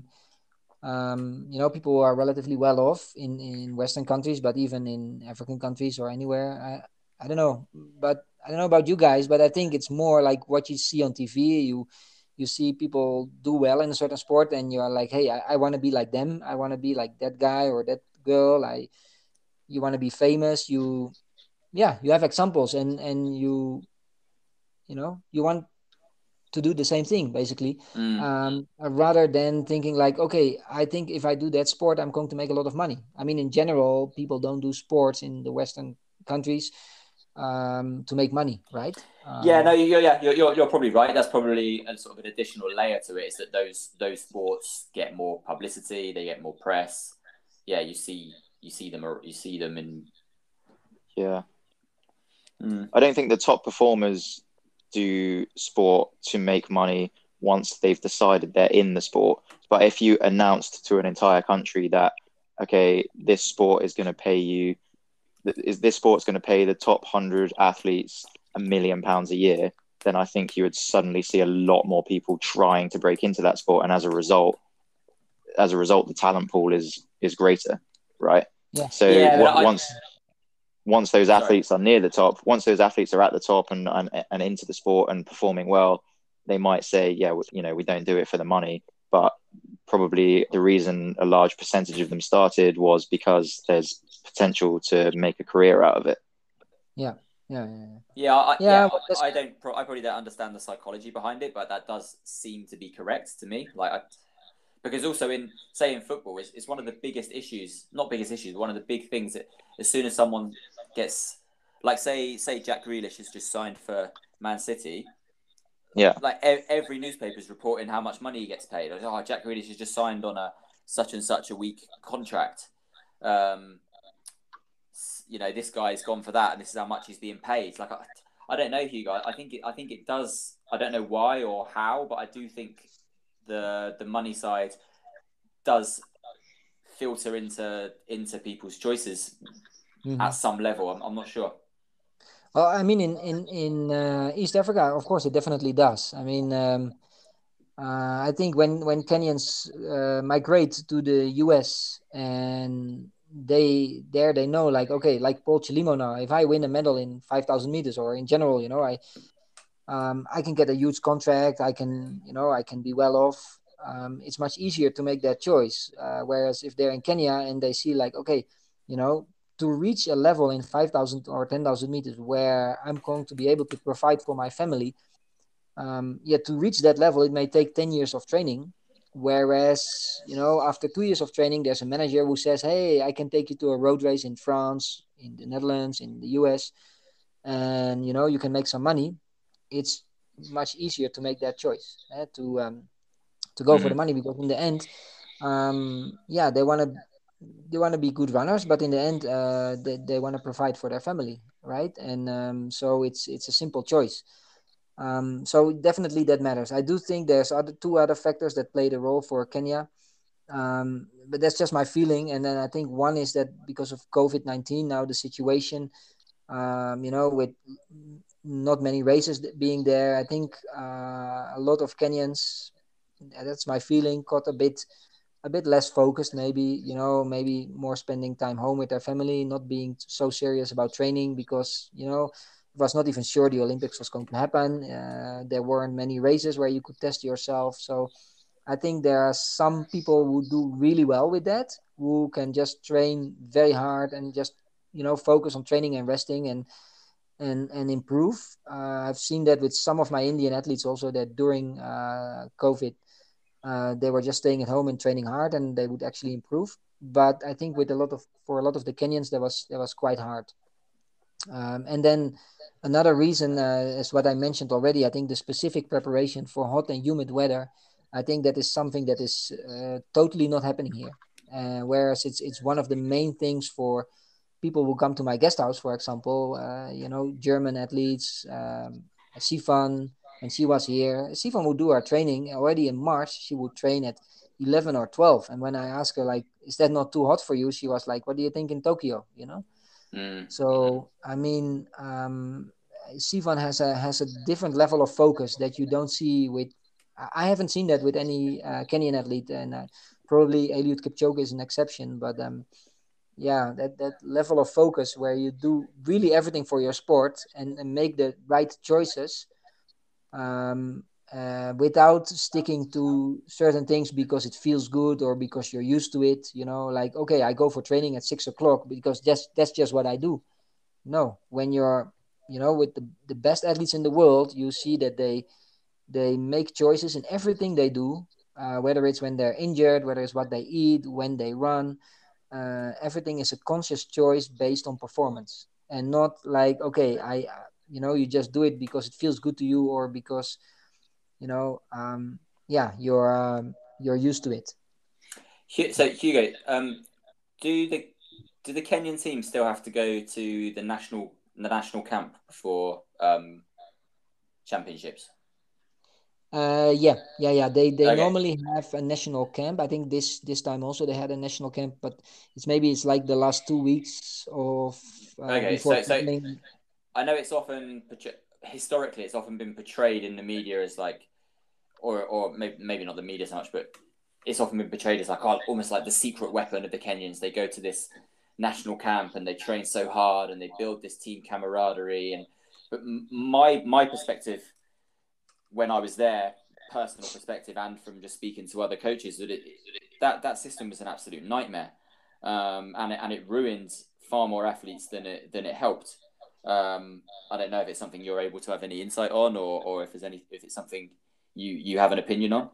um, you know, people who are relatively well off in, in Western countries, but even in African countries or anywhere. I, I don't know. But I don't know about you guys, but I think it's more like what you see on T V. You you see people do well in a certain sport and you're like, hey, I, I want to be like them. I want to be like that guy or that girl. I you want to be famous. You yeah, you have examples and and you you know, you want to do the same thing basically, Mm. um, uh, rather than thinking like, okay, I think if I do that sport I'm going to make a lot of money. I mean, in general, people don't do sports in the Western countries um, to make money, right? Um, yeah, no, you're, yeah, you're, you're you're probably right. That's probably a sort of an additional layer to it. Is that those those sports get more publicity, they get more press. Yeah, you see you see them you see them in. Yeah. Mm. I don't think the top performers do sport to make money once they've decided they're in the sport. But if you announced to an entire country that, okay, this sport is going to pay you, is this sport's going to pay the top one hundred athletes a million pounds a year, then I think you would suddenly see a lot more people trying to break into that sport. And as a result, as a result, the talent pool is is greater, right? Yeah. So Yeah, what, I, once once those Sorry. athletes are near the top, once those athletes are at the top and, and and into the sport and performing well, they might say, yeah, you know, we don't do it for the money, but probably the reason a large percentage of them started was because there's potential to make a career out of it. Yeah, yeah, yeah. Yeah, I, Yeah, yeah, well, that's- I, I don't. pro- I probably don't understand the psychology behind it, but that does seem to be correct to me. Like, I, because also in say in football, it's, it's one of the biggest issues. Not biggest issues. One of the big things that as soon as someone gets, like, say say Jack Grealish has just signed for Man City. Yeah. Like e- every newspaper is reporting how much money he gets paid. Like, oh, Jack Grealish has just signed on a such and such a week contract. Um, s- you know, this guy's gone for that, and this is how much he's being paid. Like, I, I don't know, Hugo. I think it, I think it does. I don't know why or how, but I do think the the money side does filter into into people's choices Mhm. at some level. I'm, I'm not sure. Well, I mean, in in in uh, East Africa, of course, it definitely does. I mean, um, uh, I think when when Kenyans uh, migrate to the U S and they there they know, like, okay, like Paul Chilimo now, if I win a medal in five thousand meters or in general, you know, I um, I can get a huge contract. I can, you know, I can be well off. Um, it's much easier to make that choice. Uh, whereas if they're in Kenya and they see, like, okay, you know, to reach a level in five thousand or ten thousand meters where I'm going to be able to provide for my family, um, yeah, to reach that level, it may take ten years of training. Whereas, you know, after two years of training, there's a manager who says, hey, I can take you to a road race in France, in the Netherlands, in the U S, and, you know, you can make some money. It's much easier to make that choice, eh, to um, to go for the Mhm. money, because in the end, um, yeah, they want to they want to be good runners, but in the end, uh, they, they want to provide for their family, right? And um, so it's it's a simple choice. Um, so definitely that matters. I do think there's other two other factors that played a role for Kenya, um, but that's just my feeling. And then I think one is that because of COVID nineteen, now the situation, um, you know, with not many races being there, I think uh, a lot of Kenyans, that's my feeling, got a bit a bit less focused, maybe, you know, maybe more spending time home with their family, not being so serious about training, because, you know, it was not even sure the Olympics was going to happen. Uh, there weren't many races where you could test yourself. So I think there are some people who do really well with that, who can just train very hard and just, you know, focus on training and resting and and and improve. Uh, I've seen that with some of my Indian athletes also, that during uh, COVID, uh, they were just staying at home and training hard, and they would actually improve. But I think with a lot of for a lot of the Kenyans, that was that was quite hard. Um, and then another reason uh, is what I mentioned already. I think the specific preparation for hot and humid weather, I think that is something that is uh, totally not happening here. Uh, whereas it's it's one of the main things for people who come to my guest house, for example, uh, you know, German athletes, um, Sifan, when she was here, Sifan would do her training already in March. She would train at eleven or twelve. And when I asked her, like, is that not too hot for you? She was like, what do you think in Tokyo? You know? Mm. So, I mean, um, Sifan has a, has a different level of focus that you don't see with, I haven't seen that with any uh, Kenyan athlete, and uh, probably Eliud Kipchoge is an exception, but um, yeah, that that level of focus where you do really everything for your sport, and, and make the right choices, um, uh, without sticking to certain things because it feels good or because you're used to it, you know, like, okay, I go for training at six o'clock because that's that's just what I do. No, when you're, you know, with the, the best athletes in the world, you see that they they make choices in everything they do, uh, whether it's when they're injured, whether it's what they eat, when they run. Uh, everything is a conscious choice based on performance. and not like, okay, I, uh, you know, you just do it because it feels good to you, or because, you know, um, yeah, you're um, you're used to it. So Hugo, um, do the do the Kenyan team still have to go to the national the national camp for um, championships? Uh, yeah, yeah, yeah. They they Okay. normally have a national camp. I think this this time also they had a national camp, but it's maybe it's like the last two weeks of uh, Okay, before so so traveling. I know it's often historically it's often been portrayed in the media as like, or or maybe maybe not the media so much, but it's often been portrayed as like, oh, almost like the secret weapon of the Kenyans. They go to this national camp and they train so hard and they build this team camaraderie. And but my my perspective when I was there, personal perspective, and from just speaking to other coaches, that it, that that system was an absolute nightmare, um, and it, and it ruined far more athletes than it than it helped. Um, I don't know if it's something you're able to have any insight on, or or if there's any if it's something you you have an opinion on.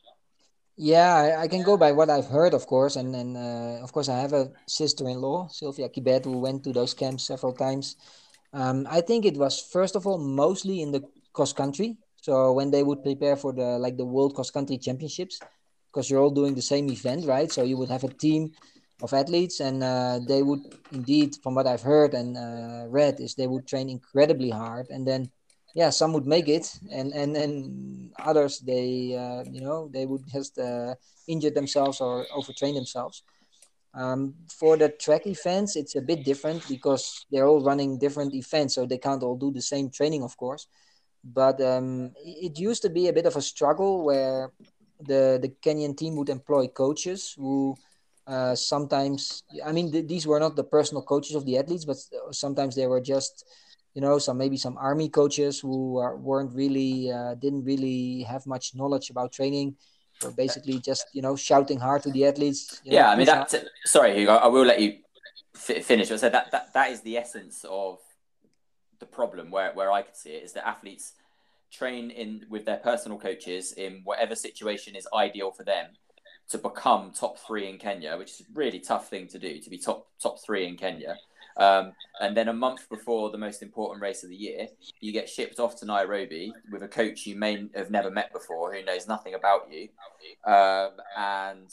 Yeah, I, I can go by what I've heard, of course, and and uh, of course I have a sister-in-law, Sylvia Kibet, who went to those camps several times. Um, I think it was first of all mostly in the cross country. So when they would prepare for the like the World Cross Country Championships, because you're all doing the same event, right? So you would have a team of athletes, and uh, they would indeed, from what I've heard and uh, read, is they would train incredibly hard, and then yeah, some would make it, and and then others they uh, you know they would just uh, injure themselves or overtrain themselves. Um, for the track events, it's a bit different because they're all running different events, so they can't all do the same training, of course. But um, it used to be a bit of a struggle where the the Kenyan team would employ coaches who uh, sometimes, I mean, th- these were not the personal coaches of the athletes, but sometimes they were just, you know, some maybe some army coaches who are, weren't really uh, didn't really have much knowledge about training. Were basically just, you know, shouting hard to the athletes, you know, Yeah, I mean push hard. that. Sorry, Hugo, I will let you f- finish. I said that that that is the essence of the problem. Where where I could see it is that athletes train in with their personal coaches in whatever situation is ideal for them to become top three in Kenya, which is a really tough thing to do, to be top top three in Kenya. Um, and then a month before the most important race of the year, you get shipped off to Nairobi with a coach you may have never met before, who knows nothing about you, um, and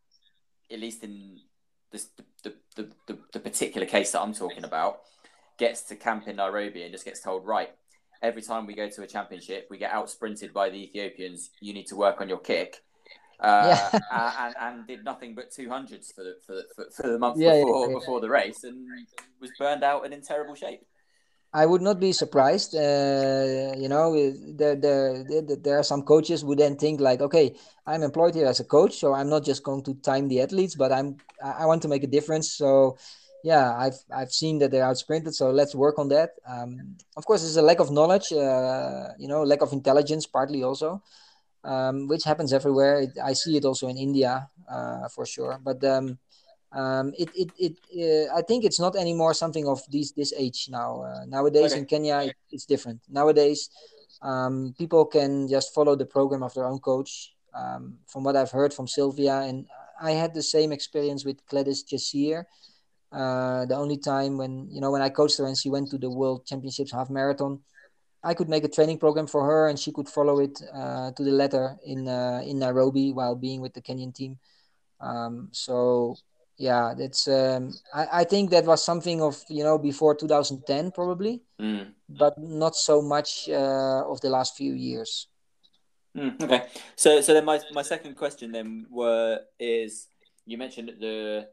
at least in this, the, the, the, the particular case that I'm talking about, gets to camp in Nairobi and just gets told, right, every time we go to a championship, we get out sprinted by the Ethiopians. You need to work on your kick. Uh, Yeah, and, and did nothing but two hundreds for the, for, for, for the month yeah, yeah, before yeah. before the race, and was burned out and in terrible shape. I would not be surprised. Uh, you know, there, there, there, there are some coaches who then think like, okay, I'm employed here as a coach, so I'm not just going to time the athletes, but I'm I want to make a difference. So, yeah, I've I've seen that they're out sprinted, so let's work on that. Um, of course, there's a lack of knowledge, uh, you know, lack of intelligence, partly also, um, which happens everywhere. It, I see it also in India, uh, for sure. But um, um, it it, it uh, I think it's not anymore something of this this age now. Uh, nowadays Okay. in Kenya, it, it's different. Nowadays, um, people can just follow the program of their own coach. Um, from what I've heard from Sylvia, and I had the same experience with Gladys Jessir. Uh, the only time when you know when I coached her and she went to the World Championships half marathon, I could make a training program for her, and she could follow it uh, to the letter in uh, in Nairobi while being with the Kenyan team. Um, so yeah, that's um, I, I think that was something of you know before two thousand ten probably, Mm. but not so much uh, of the last few years. Mm, okay. So so then my my second question then were is you mentioned that the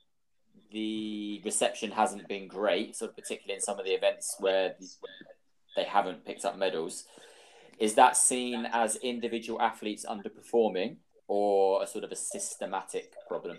the reception hasn't been great, sort of particularly in some of the events where they haven't picked up medals. Is that seen as individual athletes underperforming or a sort of a systematic problem?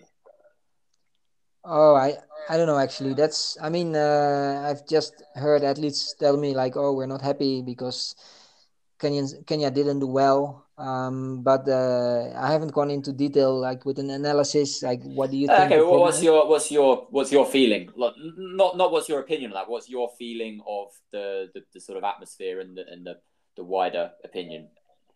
Oh, I I don't know actually. That's I mean uh, I've just heard athletes tell me like, oh, we're not happy because Kenyans Kenya didn't do well. Um, but uh, I haven't gone into detail like with an analysis. Like, what do you think Okay, the well, problem what's is? your what's your what's your feeling? Like, not not what's your opinion on that. What's your feeling of the, the, the sort of atmosphere and the and the, the wider opinion?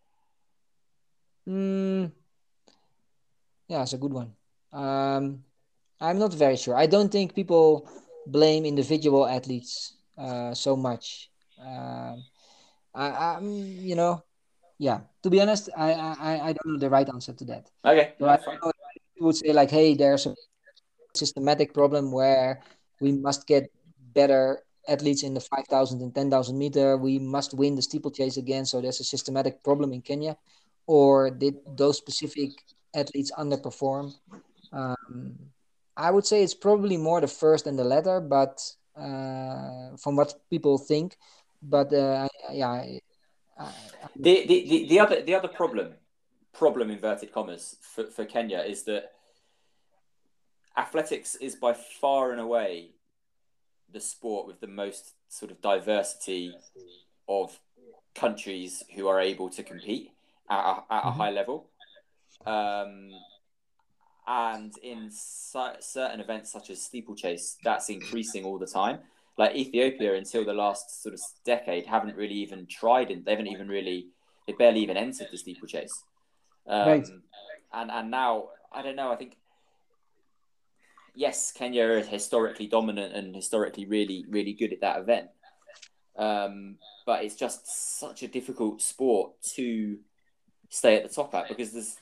Mm, yeah, it's a good one. Um, I'm not very sure. I don't think people blame individual athletes uh, so much. Um, I, I'm, you know, yeah. To be honest, I, I, I I don't know the right answer to that. Okay, So no, I fine. don't know if you would say like, hey, there's a systematic problem where we must get better athletes in the five thousand and ten thousand meter. We must win the steeplechase again. So there's a systematic problem in Kenya, or did those specific athletes underperform? Um, I would say it's probably more the first and the latter, but uh, from what people think. But uh, yeah, I, I, The, the, the, the other the other problem, problem inverted commas for, for Kenya is that athletics is by far and away the sport with the most sort of diversity of countries who are able to compete at a, at a mm-hmm. high level. Um, and in c- certain events such as steeplechase, that's increasing all the time. Like Ethiopia, until the last sort of decade, haven't really even tried it. They haven't even really, they barely even entered the steeplechase. Um, Right. And and now, I don't know, I think, yes, Kenya are historically dominant and historically really, really good at that event. Um, but it's just such a difficult sport to stay at the top at because there's,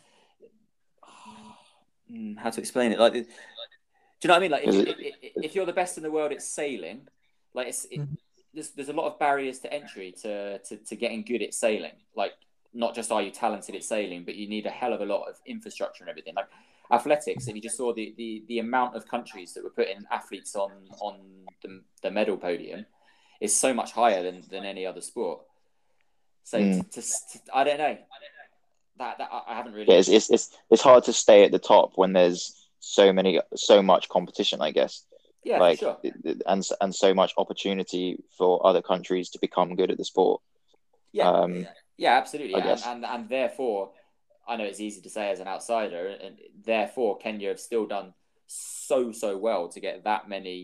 oh, how to explain it? Like, do you know what I mean? Like, if, if, if, if you're the best in the world at sailing, like it's, it, Mm-hmm. there's there's a lot of barriers to entry to, to to getting good at sailing. Like, not just are you talented at sailing, but you need a hell of a lot of infrastructure and everything. Like athletics, if you just saw the the, the amount of countries that were putting athletes on on the, the medal podium is so much higher than, than any other sport. So Mm. to, to, to I don't know. That, that I haven't really. Yeah, it's, it's it's it's hard to stay at the top when there's so many so much competition, I guess. Yeah, like for sure. and and so much opportunity for other countries to become good at the sport. Yeah, um, yeah, absolutely. I And, guess. and and therefore, I know it's easy to say as an outsider, and therefore Kenya have still done so so well to get that many,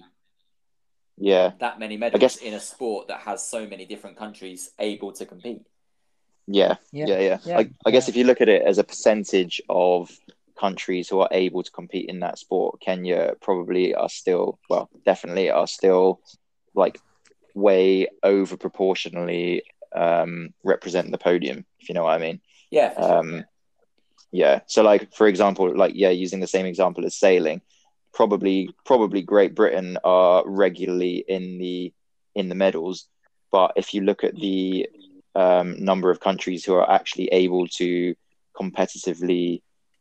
Yeah, that many I medals guess. in a sport that has so many different countries able to compete. Yeah, Yeah. yeah, yeah. Yeah. I, I guess if you look at it as a percentage of countries who are able to compete in that sport, Kenya probably are still, well, definitely are still like way over proportionally um, represent the podium, if you know what I mean. Yeah, for sure. Um, yeah. So like, for example, like, yeah, using the same example as sailing, probably, probably Great Britain are regularly in the, in the medals. But if you look at the um, number of countries who are actually able to competitively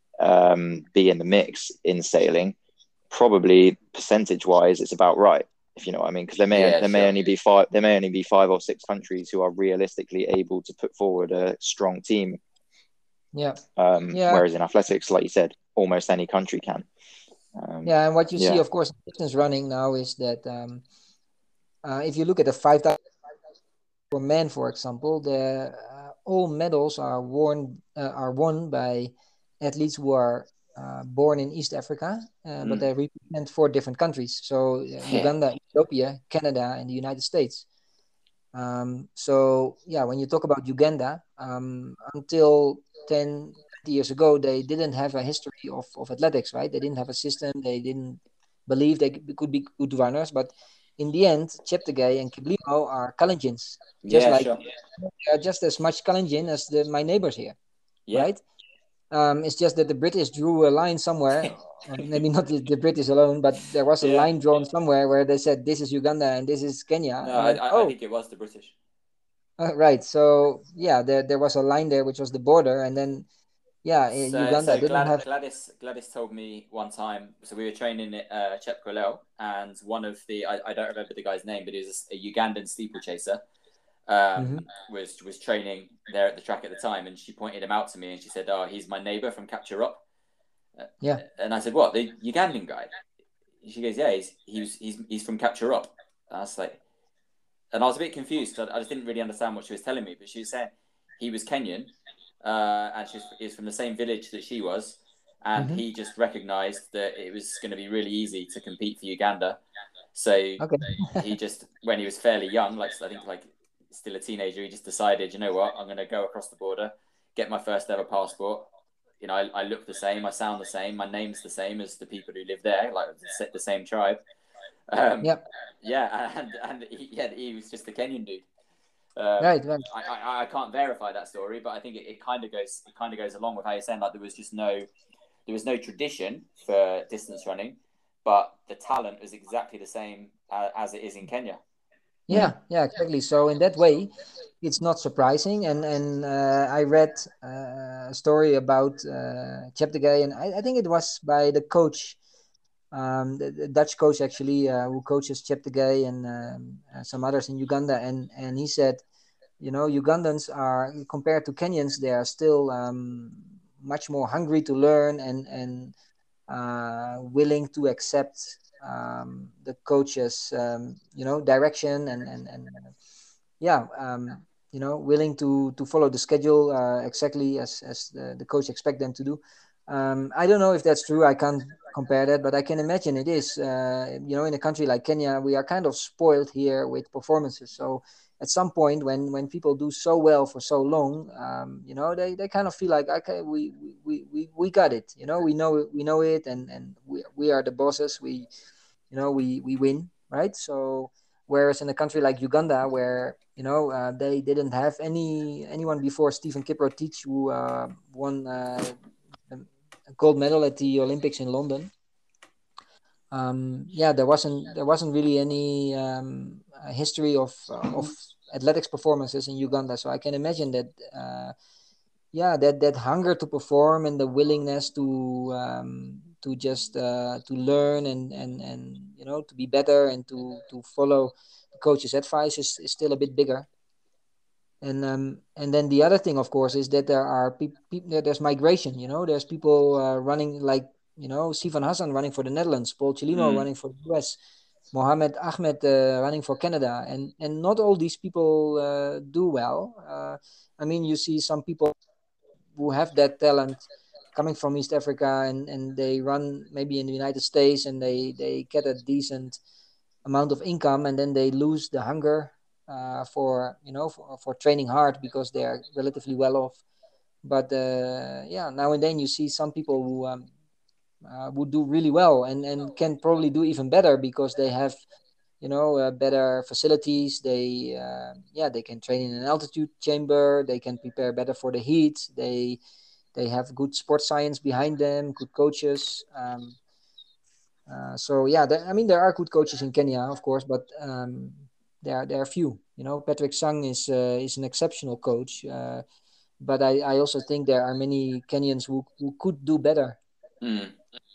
um, be in the mix in sailing, probably percentage wise, it's about right, if you know what I mean. Because there may Yeah, there may sure. only be five there may only be five or six countries who are realistically able to put forward a strong team. Yeah. Um, Yeah. Whereas in athletics, like you said, almost any country can. Um, Yeah. And what you see, yeah. of course, in distance running now is that um, uh, if you look at the five thousand for men, for example, the uh, all medals are won uh, are won by athletes who are uh, born in East Africa, uh, but Mm. they represent four different countries. So uh, Yeah. Uganda, Ethiopia, Canada, and the United States. Um, so yeah, when you talk about Uganda, um, until ten, twenty years ago, they didn't have a history of, of athletics, right? They didn't have a system. They didn't believe they could be good runners. But in the end, Cheptegei and Kiblimo are Kalenjins, just Yeah, like sure. they are just as much Kalenjin as the, my neighbors here, Yeah. right? Um, it's just that the British drew a line somewhere, or maybe not the, the British alone, but there was a Yeah. line drawn somewhere where they said this is Uganda and this is Kenya, No, and then I, I oh, think it was the British. uh, right. So yeah, there there was a line there which was the border, and then yeah, eh, So, Uganda so didn't Glad, have. Gladys Gladys told me one time. So we were training at uh, Chep Gwilel, and one of the I, I don't remember the guy's name, but he was a Ugandan steeplechaser. Um, Mhm. was was training there at the track at the time, and she pointed him out to me, and she said, "Oh, he's my neighbor from Kapchorop." Uh, Yeah. And I said, "What, the Ugandan guy?" She goes, "Yeah, he's he's he's he's from Kapchorop." And I was like, and I was a bit confused because I just didn't really understand what she was telling me. But she was saying he was Kenyan, uh, and she was, he was from the same village that she was, and Mhm. he just recognised that it was going to be really easy to compete for Uganda. So Okay. he just, when he was fairly young, like I think like still a teenager, he just decided, you know what, I'm going to go across the border, get my first ever passport. You know, I, I look the same, I sound the same, my name's the same as the people who live there, like the same tribe. Um, Yeah. Yeah, and and he, yeah, he was just a Kenyan dude. Um, Right, right. I, I I can't verify that story, but I think it, it kind of goes it kind of goes along with how you're saying, like there was just no there was no tradition for distance running, but the talent was exactly the same uh, as it is in Kenya. Yeah, yeah, exactly. So in that way, it's not surprising. And and uh, I read uh, a story about uh, Cheptegei, and I, I think it was by the coach, um, the, the Dutch coach actually, uh, who coaches Cheptegei and um, uh, some others in Uganda, and and he said, you know, Ugandans are compared to Kenyans, they are still um, much more hungry to learn and and uh, willing to accept um, the coach's um, you know direction and and and yeah um, you know willing to to follow the schedule uh, exactly as as the, the coach expect them to do. um, I don't know if that's true. I can't compare that, but I can imagine it is. Uh, you know in a country like Kenya, we are kind of spoiled here with performances. So at some point, when when people do so well for so long, um, you know they, they kind of feel like, okay, we, we, we, we got it. You know we know we know it, and and we, we are the bosses. We you know we we win, right? So whereas in a country like Uganda, where you know uh, they didn't have any anyone before Stephen Kiprotich, who uh, won uh, a gold medal at the Olympics in London. Um, yeah, there wasn't there wasn't really any um, uh, history of uh, of athletics performances in Uganda. So I can imagine that uh, yeah that that hunger to perform and the willingness to um, to just uh, to learn and and and you know to be better and to to follow the coach's advice is, is still a bit bigger. And um and then the other thing, of course, is that there are people pe- there's migration. You know there's people uh, running, like, you know Sifan Hassan running for the Netherlands, Paul Chilimo Mm. running for the U S, Mohamed Ahmed uh, running for Canada, and and not all these people uh, do well. uh, I mean, you see some people who have that talent coming from East Africa, and, and they run maybe in the United States, and they, they get a decent amount of income, and then they lose the hunger uh, for you know for, for training hard because they are relatively well off. But uh, yeah, now and then you see some people who um, uh, would do really well, and, and can probably do even better because they have you know uh, better facilities. They uh, yeah they can train in an altitude chamber. They can prepare better for the heat. They they have good sports science behind them, good coaches. Um, uh, so yeah, there, I mean, there are good coaches in Kenya, of course, but um, there are there are few. You know, Patrick Sang is uh, is an exceptional coach, uh, but I, I also think there are many Kenyans who, who could do better. Mm.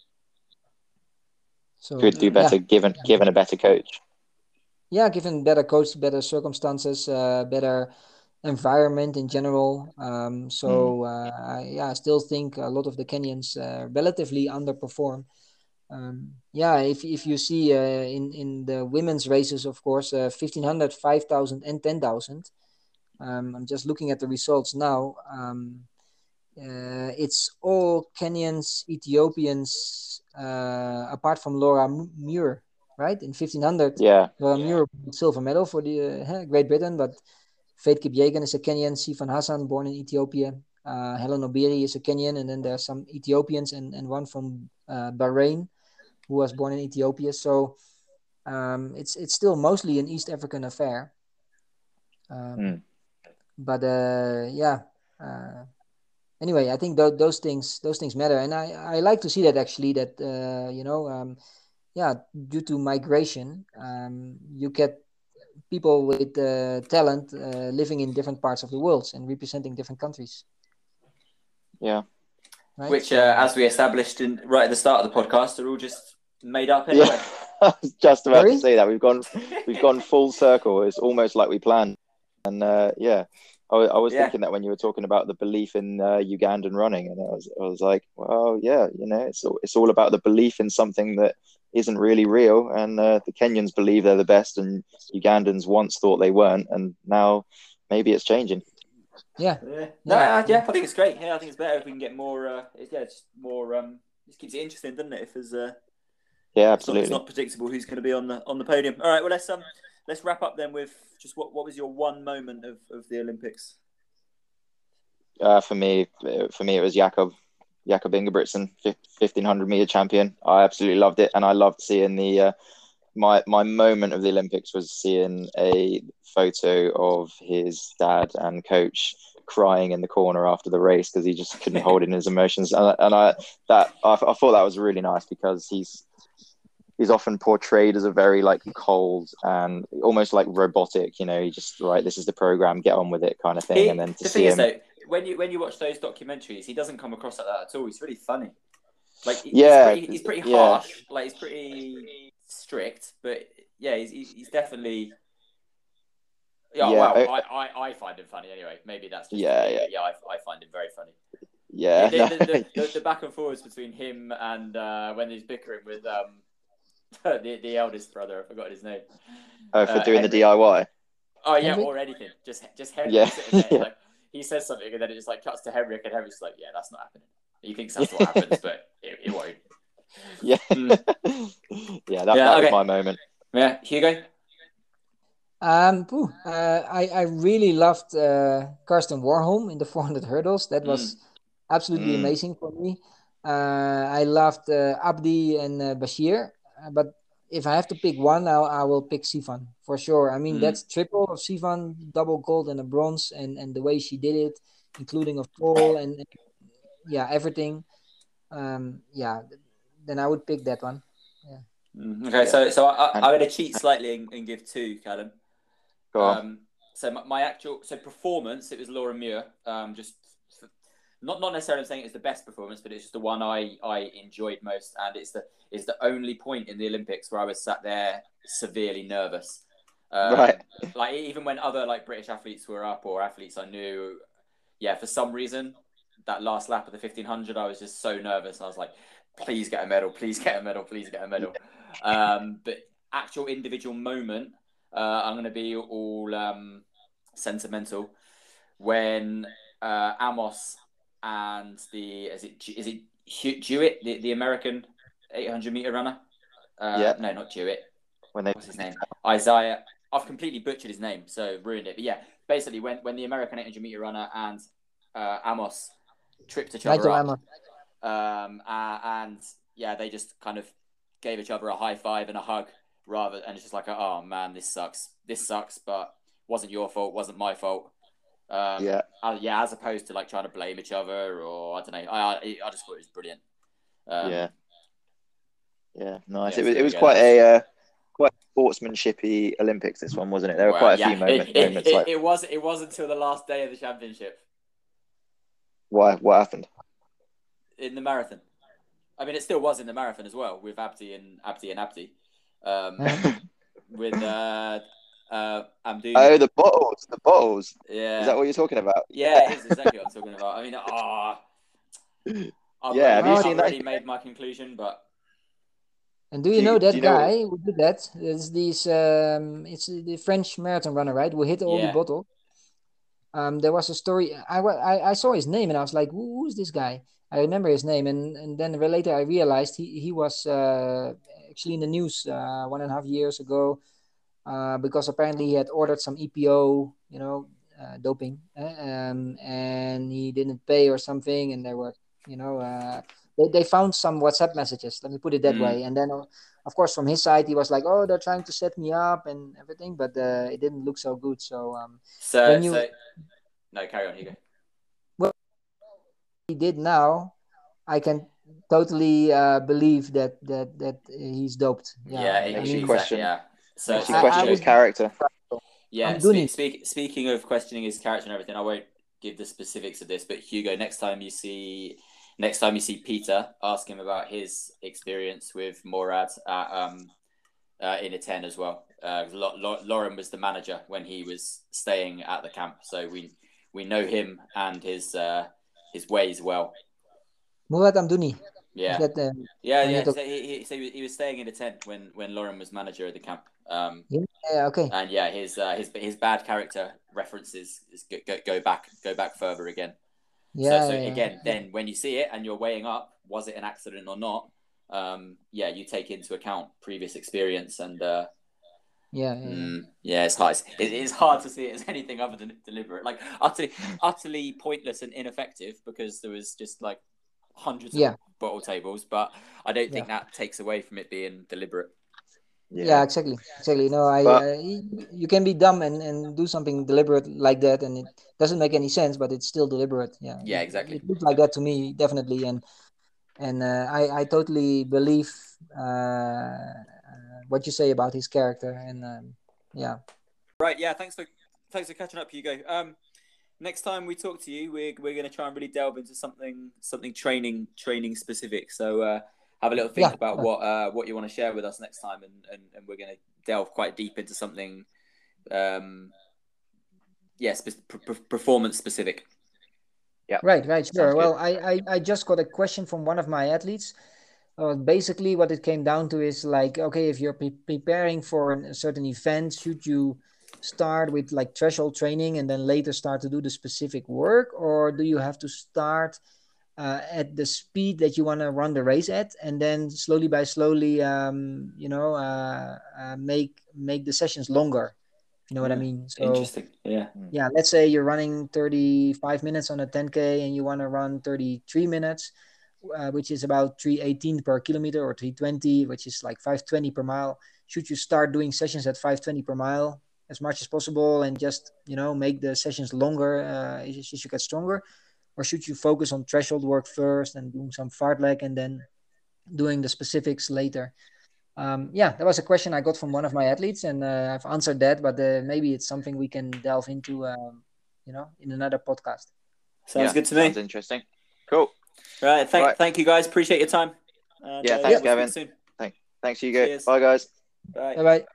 So Could do better yeah, given given a better coach. yeah, given better coach, better circumstances, uh, better environment in general. Um, so uh, I, yeah, I still think a lot of the Kenyans uh, relatively underperform. Um, yeah, if if you see uh, in in the women's races, of course, uh, fifteen hundred, five thousand, and ten thousand. Um, I'm just looking at the results now. Um, uh, it's all Kenyans, Ethiopians, uh, apart from Laura M- Muir, right? In fifteen hundred, Yeah, Laura Muir won silver medal for the uh, Great Britain, but Faith Kipyegon is a Kenyan, Sifan Hassan, born in Ethiopia. Uh, Helen Obiri is a Kenyan, and then there's some Ethiopians and, and one from uh, Bahrain who was born in Ethiopia. So um, it's it's still mostly an East African affair. Um, mm. but uh, yeah. Uh, anyway, I think th- those things those things matter, and I, I like to see that actually that uh, you know um, yeah, due to migration, um, you get people with uh, talent uh, living in different parts of the world and representing different countries. Yeah. Right. Which, So, uh, as we established in right at the start of the podcast, are all just made up anyway. Yeah, I was just about Sorry? to say that we've gone we've gone full circle. It's almost like we planned. And uh, yeah, I, I was Yeah. thinking that when you were talking about the belief in uh, Ugandan running, and I was I was like, well, yeah, you know, it's all, it's all about the belief in something that isn't really real. And uh, the Kenyans believe they're the best, and Ugandans once thought they weren't, and now maybe it's changing. Yeah. Yeah. No, Yeah. uh, yeah, I think it's great. Yeah, I think it's better if we can get more. Uh, it's, yeah, it's more. Um, just keeps it interesting, doesn't it? If there's, uh, Yeah, it's not, absolutely. it's not predictable who's going to be on the on the podium. All right, well let's um let's wrap up then with just what what was your one moment of, of the Olympics? Uh, for me, for me, it was Jakob, Jakob Ingebrigtsen, fifteen hundred meter champion. I absolutely loved it, and I loved seeing the uh, my my moment of the Olympics was seeing a photo of his dad and coach crying in the corner after the race because he just couldn't hold in his emotions, and, and I that I, I thought that was really nice because he's he's often portrayed as a very like cold and almost like robotic, you know, he just right, this is the program, get on with it kind of thing. He, and then to the see thing him, is though, when you when you watch those documentaries, he doesn't come across like that at all. He's really funny. Like yeah, he's pretty, he's pretty yeah. harsh, like he's pretty strict, but yeah, he's he's definitely. Yeah, yeah, well, I, I, I find him funny anyway. Maybe that's just yeah, me, yeah. but yeah, I, I find him very funny. Yeah, the, no. the, the, the, the back and forwards between him and uh, when he's bickering with um the the eldest brother, I forgot his name. Oh, for uh, doing Henry. the D I Y. Oh yeah, Henrik? or anything. Just just Henry Yeah. sitting there, Yeah. like he says something and then it just like cuts to Henrik and Henrik's like, yeah, that's not happening. He thinks that's what happens, but it, it won't. Yeah, Mm. yeah, that, Yeah, that okay. was my moment. Yeah, Hugo. Um, phew, uh, I I really loved uh, Karsten Warholm in the four hundred hurdles. That was absolutely Mm. amazing for me. Uh, I loved uh, Abdi and uh, Bashir, uh, but if I have to pick one, I'll, I will pick Sivan for sure. I mean, Mm. that's triple of Sivan, double gold and a bronze, and, and the way she did it, including a fall and, and yeah, everything. Um, yeah, then I would pick that one. Yeah. Mm, okay, Yeah. so so I, And- I'm going to cheat slightly and, and give two, Callum. Go on. Um, so my, my actual so performance, it was Laura Muir. Um, just not not necessarily saying it's the best performance, but it's just the one I, I enjoyed most, and it's the it's the only point in the Olympics where I was sat there severely nervous. Um, Right. Like even when other like British athletes were up or athletes I knew, yeah, for some reason that last lap of the fifteen hundred, I was just so nervous. I was like, please get a medal, please get a medal, please get a medal. Um, but actual individual moment. Uh, I'm going to be all um, sentimental when uh, Amos and the is it is it Jewett, the, the American eight hundred meter runner? Uh, Yeah. No, not Jewett. When they What's his name? Isaiah. I've completely butchered his name, so ruined it. But yeah, basically when, when the American eight hundred meter runner and uh, Amos tripped each other Nigel up, Amos. um, uh, and yeah, they just kind of gave each other a high five and a hug. Rather, and it's just like, oh man, this sucks. This sucks, but wasn't your fault, wasn't my fault. Um, Yeah. uh, yeah, as opposed to like trying to blame each other or I don't know. I I, I just thought it was brilliant. Um, yeah. Yeah. Nice. yeah, it was so it was there you go, quite that a uh, quite sportsmanshipy Olympics. This one, wasn't it? There were well, quite a yeah, few moment, it, it, moments it, like it was it was until the last day of the championship why what happened. in the marathon. I mean, it still was in the marathon as well with Abdi and Abdi and Abdi. Um, Uh-huh. with uh, uh, Amdouni. Oh, the bottles, the bottles. Yeah, Is that what you're talking about? yeah, it is exactly what I'm talking about. I mean, ah, I've Yeah, have already, you I've seen that? already made my conclusion, but And do you Do you- know that do you know- guy who did that? It's these um it's the French marathon runner, right? Who hit all Yeah. the bottle. Um there was a story I, wa- I I saw his name and I was like, Who, who's this guy? I remember his name and, and then later I realized he, he was uh, actually in the news uh, one and a half years ago uh, because apparently he had ordered some E P O, you know, uh, doping, uh, um, and he didn't pay or something, and there were, you know, uh, they, they found some WhatsApp messages. Let me put it that Mm. way. And then, uh, of course, from his side, he was like, "Oh, they're trying to set me up and everything," but uh, it didn't look so good. So um, so When you- so no, carry on, Hugo. he did now, I can totally uh, believe that that that he's doped. Yeah, Yeah, it I makes you mean, exactly, question- yeah. So, Makes you I- I question so- his would- character. yeah. Amdouni. Speak, speak, speaking of questioning his character and everything, I won't give the specifics of this, but Hugo, next time you see, next time you see Peter, ask him about his experience with Morad at, um, uh, in a ten as well. Uh, Lo- Lo- Lauren was the manager when he was staying at the camp, so we we know him and his uh, his ways well. Murat Amdouni. Yeah, Is that, uh, yeah, when yeah. you talk- So he, he, so he was- he was staying in a tent when when Lauren was manager of the camp. Um, yeah, okay. and yeah, his uh, his his bad character references is go, go, go back go back further again. Yeah, so so yeah, yeah. again, then when you see it and you're weighing up, was it an accident or not? Um, yeah, you take into account previous experience and uh, Yeah, yeah, yeah. mm, yeah, it's hard. It, it's hard to see it as anything other than deliberate, like utterly utterly pointless and ineffective because there was just like hundreds Yeah. of bottle tables. But I don't think that takes away from it being deliberate. Yeah, yeah exactly, exactly. No, I but, uh, you can be dumb and, and do something deliberate like that, and it doesn't make any sense, but it's still deliberate. Yeah, yeah, exactly. It, it looks like that to me, definitely, and and uh, I I totally believe uh, what you say about his character, and um, yeah. Right. Yeah. Thanks for thanks for catching up, Hugo. Um, next time we talk to you, we're we're going to try and really delve into something something training training specific. So. Uh, Have a little think yeah. about what uh, what you want to share with us next time, and, and, and we're going to delve quite deep into something, um, yes, yeah, spe- performance specific. Yeah, right, right, sure. Well, I, I I just got a question from one of my athletes. Uh, basically, what it came down to is like, okay, if you're pre- preparing for a certain event, should you start with like threshold training and then later start to do the specific work, or do you have to start Uh, at the speed that you want to run the race at, and then slowly by slowly, um, you know, uh, uh, make make the sessions longer. You know yeah. what I mean? So, interesting. Yeah. Yeah. Let's say you're running thirty-five minutes on a ten K, and you want to run thirty-three minutes, uh, which is about three eighteen per kilometer, or three twenty, which is like five twenty per mile. Should you start doing sessions at five twenty per mile as much as possible, and just you know make the sessions longer uh, as you get stronger? Or should you focus on threshold work first and doing some fartlek and then doing the specifics later? Um, yeah, that was a question I got from one of my athletes, and uh, I've answered that. But uh, maybe it's something we can delve into, um, you know, in another podcast. Sounds yeah, good to me. Sounds interesting. Cool. Right. Thank, right. thank you guys. Appreciate your time. And, yeah. Thanks, uh, Gavin. We'll Thank, thanks, Hugo. Cheers. Bye, guys. Bye. Bye. Bye.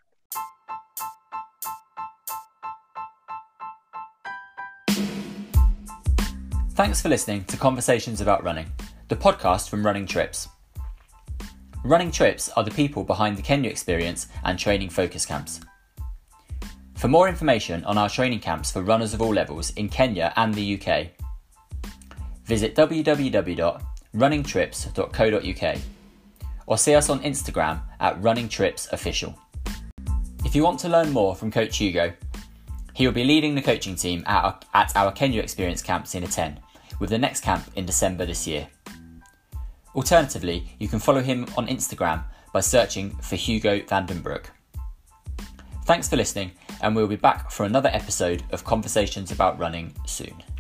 Thanks for listening to Conversations About Running, the podcast from Running Trips. Running Trips are the people behind the Kenya Experience and training focus camps. For more information on our training camps for runners of all levels in Kenya and the U K, visit w w w dot running trips dot co dot u k or see us on Instagram at Running Trips Official. If you want to learn more from Coach Hugo, he will be leading the coaching team at our, at our Kenya Experience camps in Aten, with the next camp in December this year. Alternatively, you can follow him on Instagram by searching for Hugo Vandenbroek. Thanks for listening, and we'll be back for another episode of Conversations About Running soon.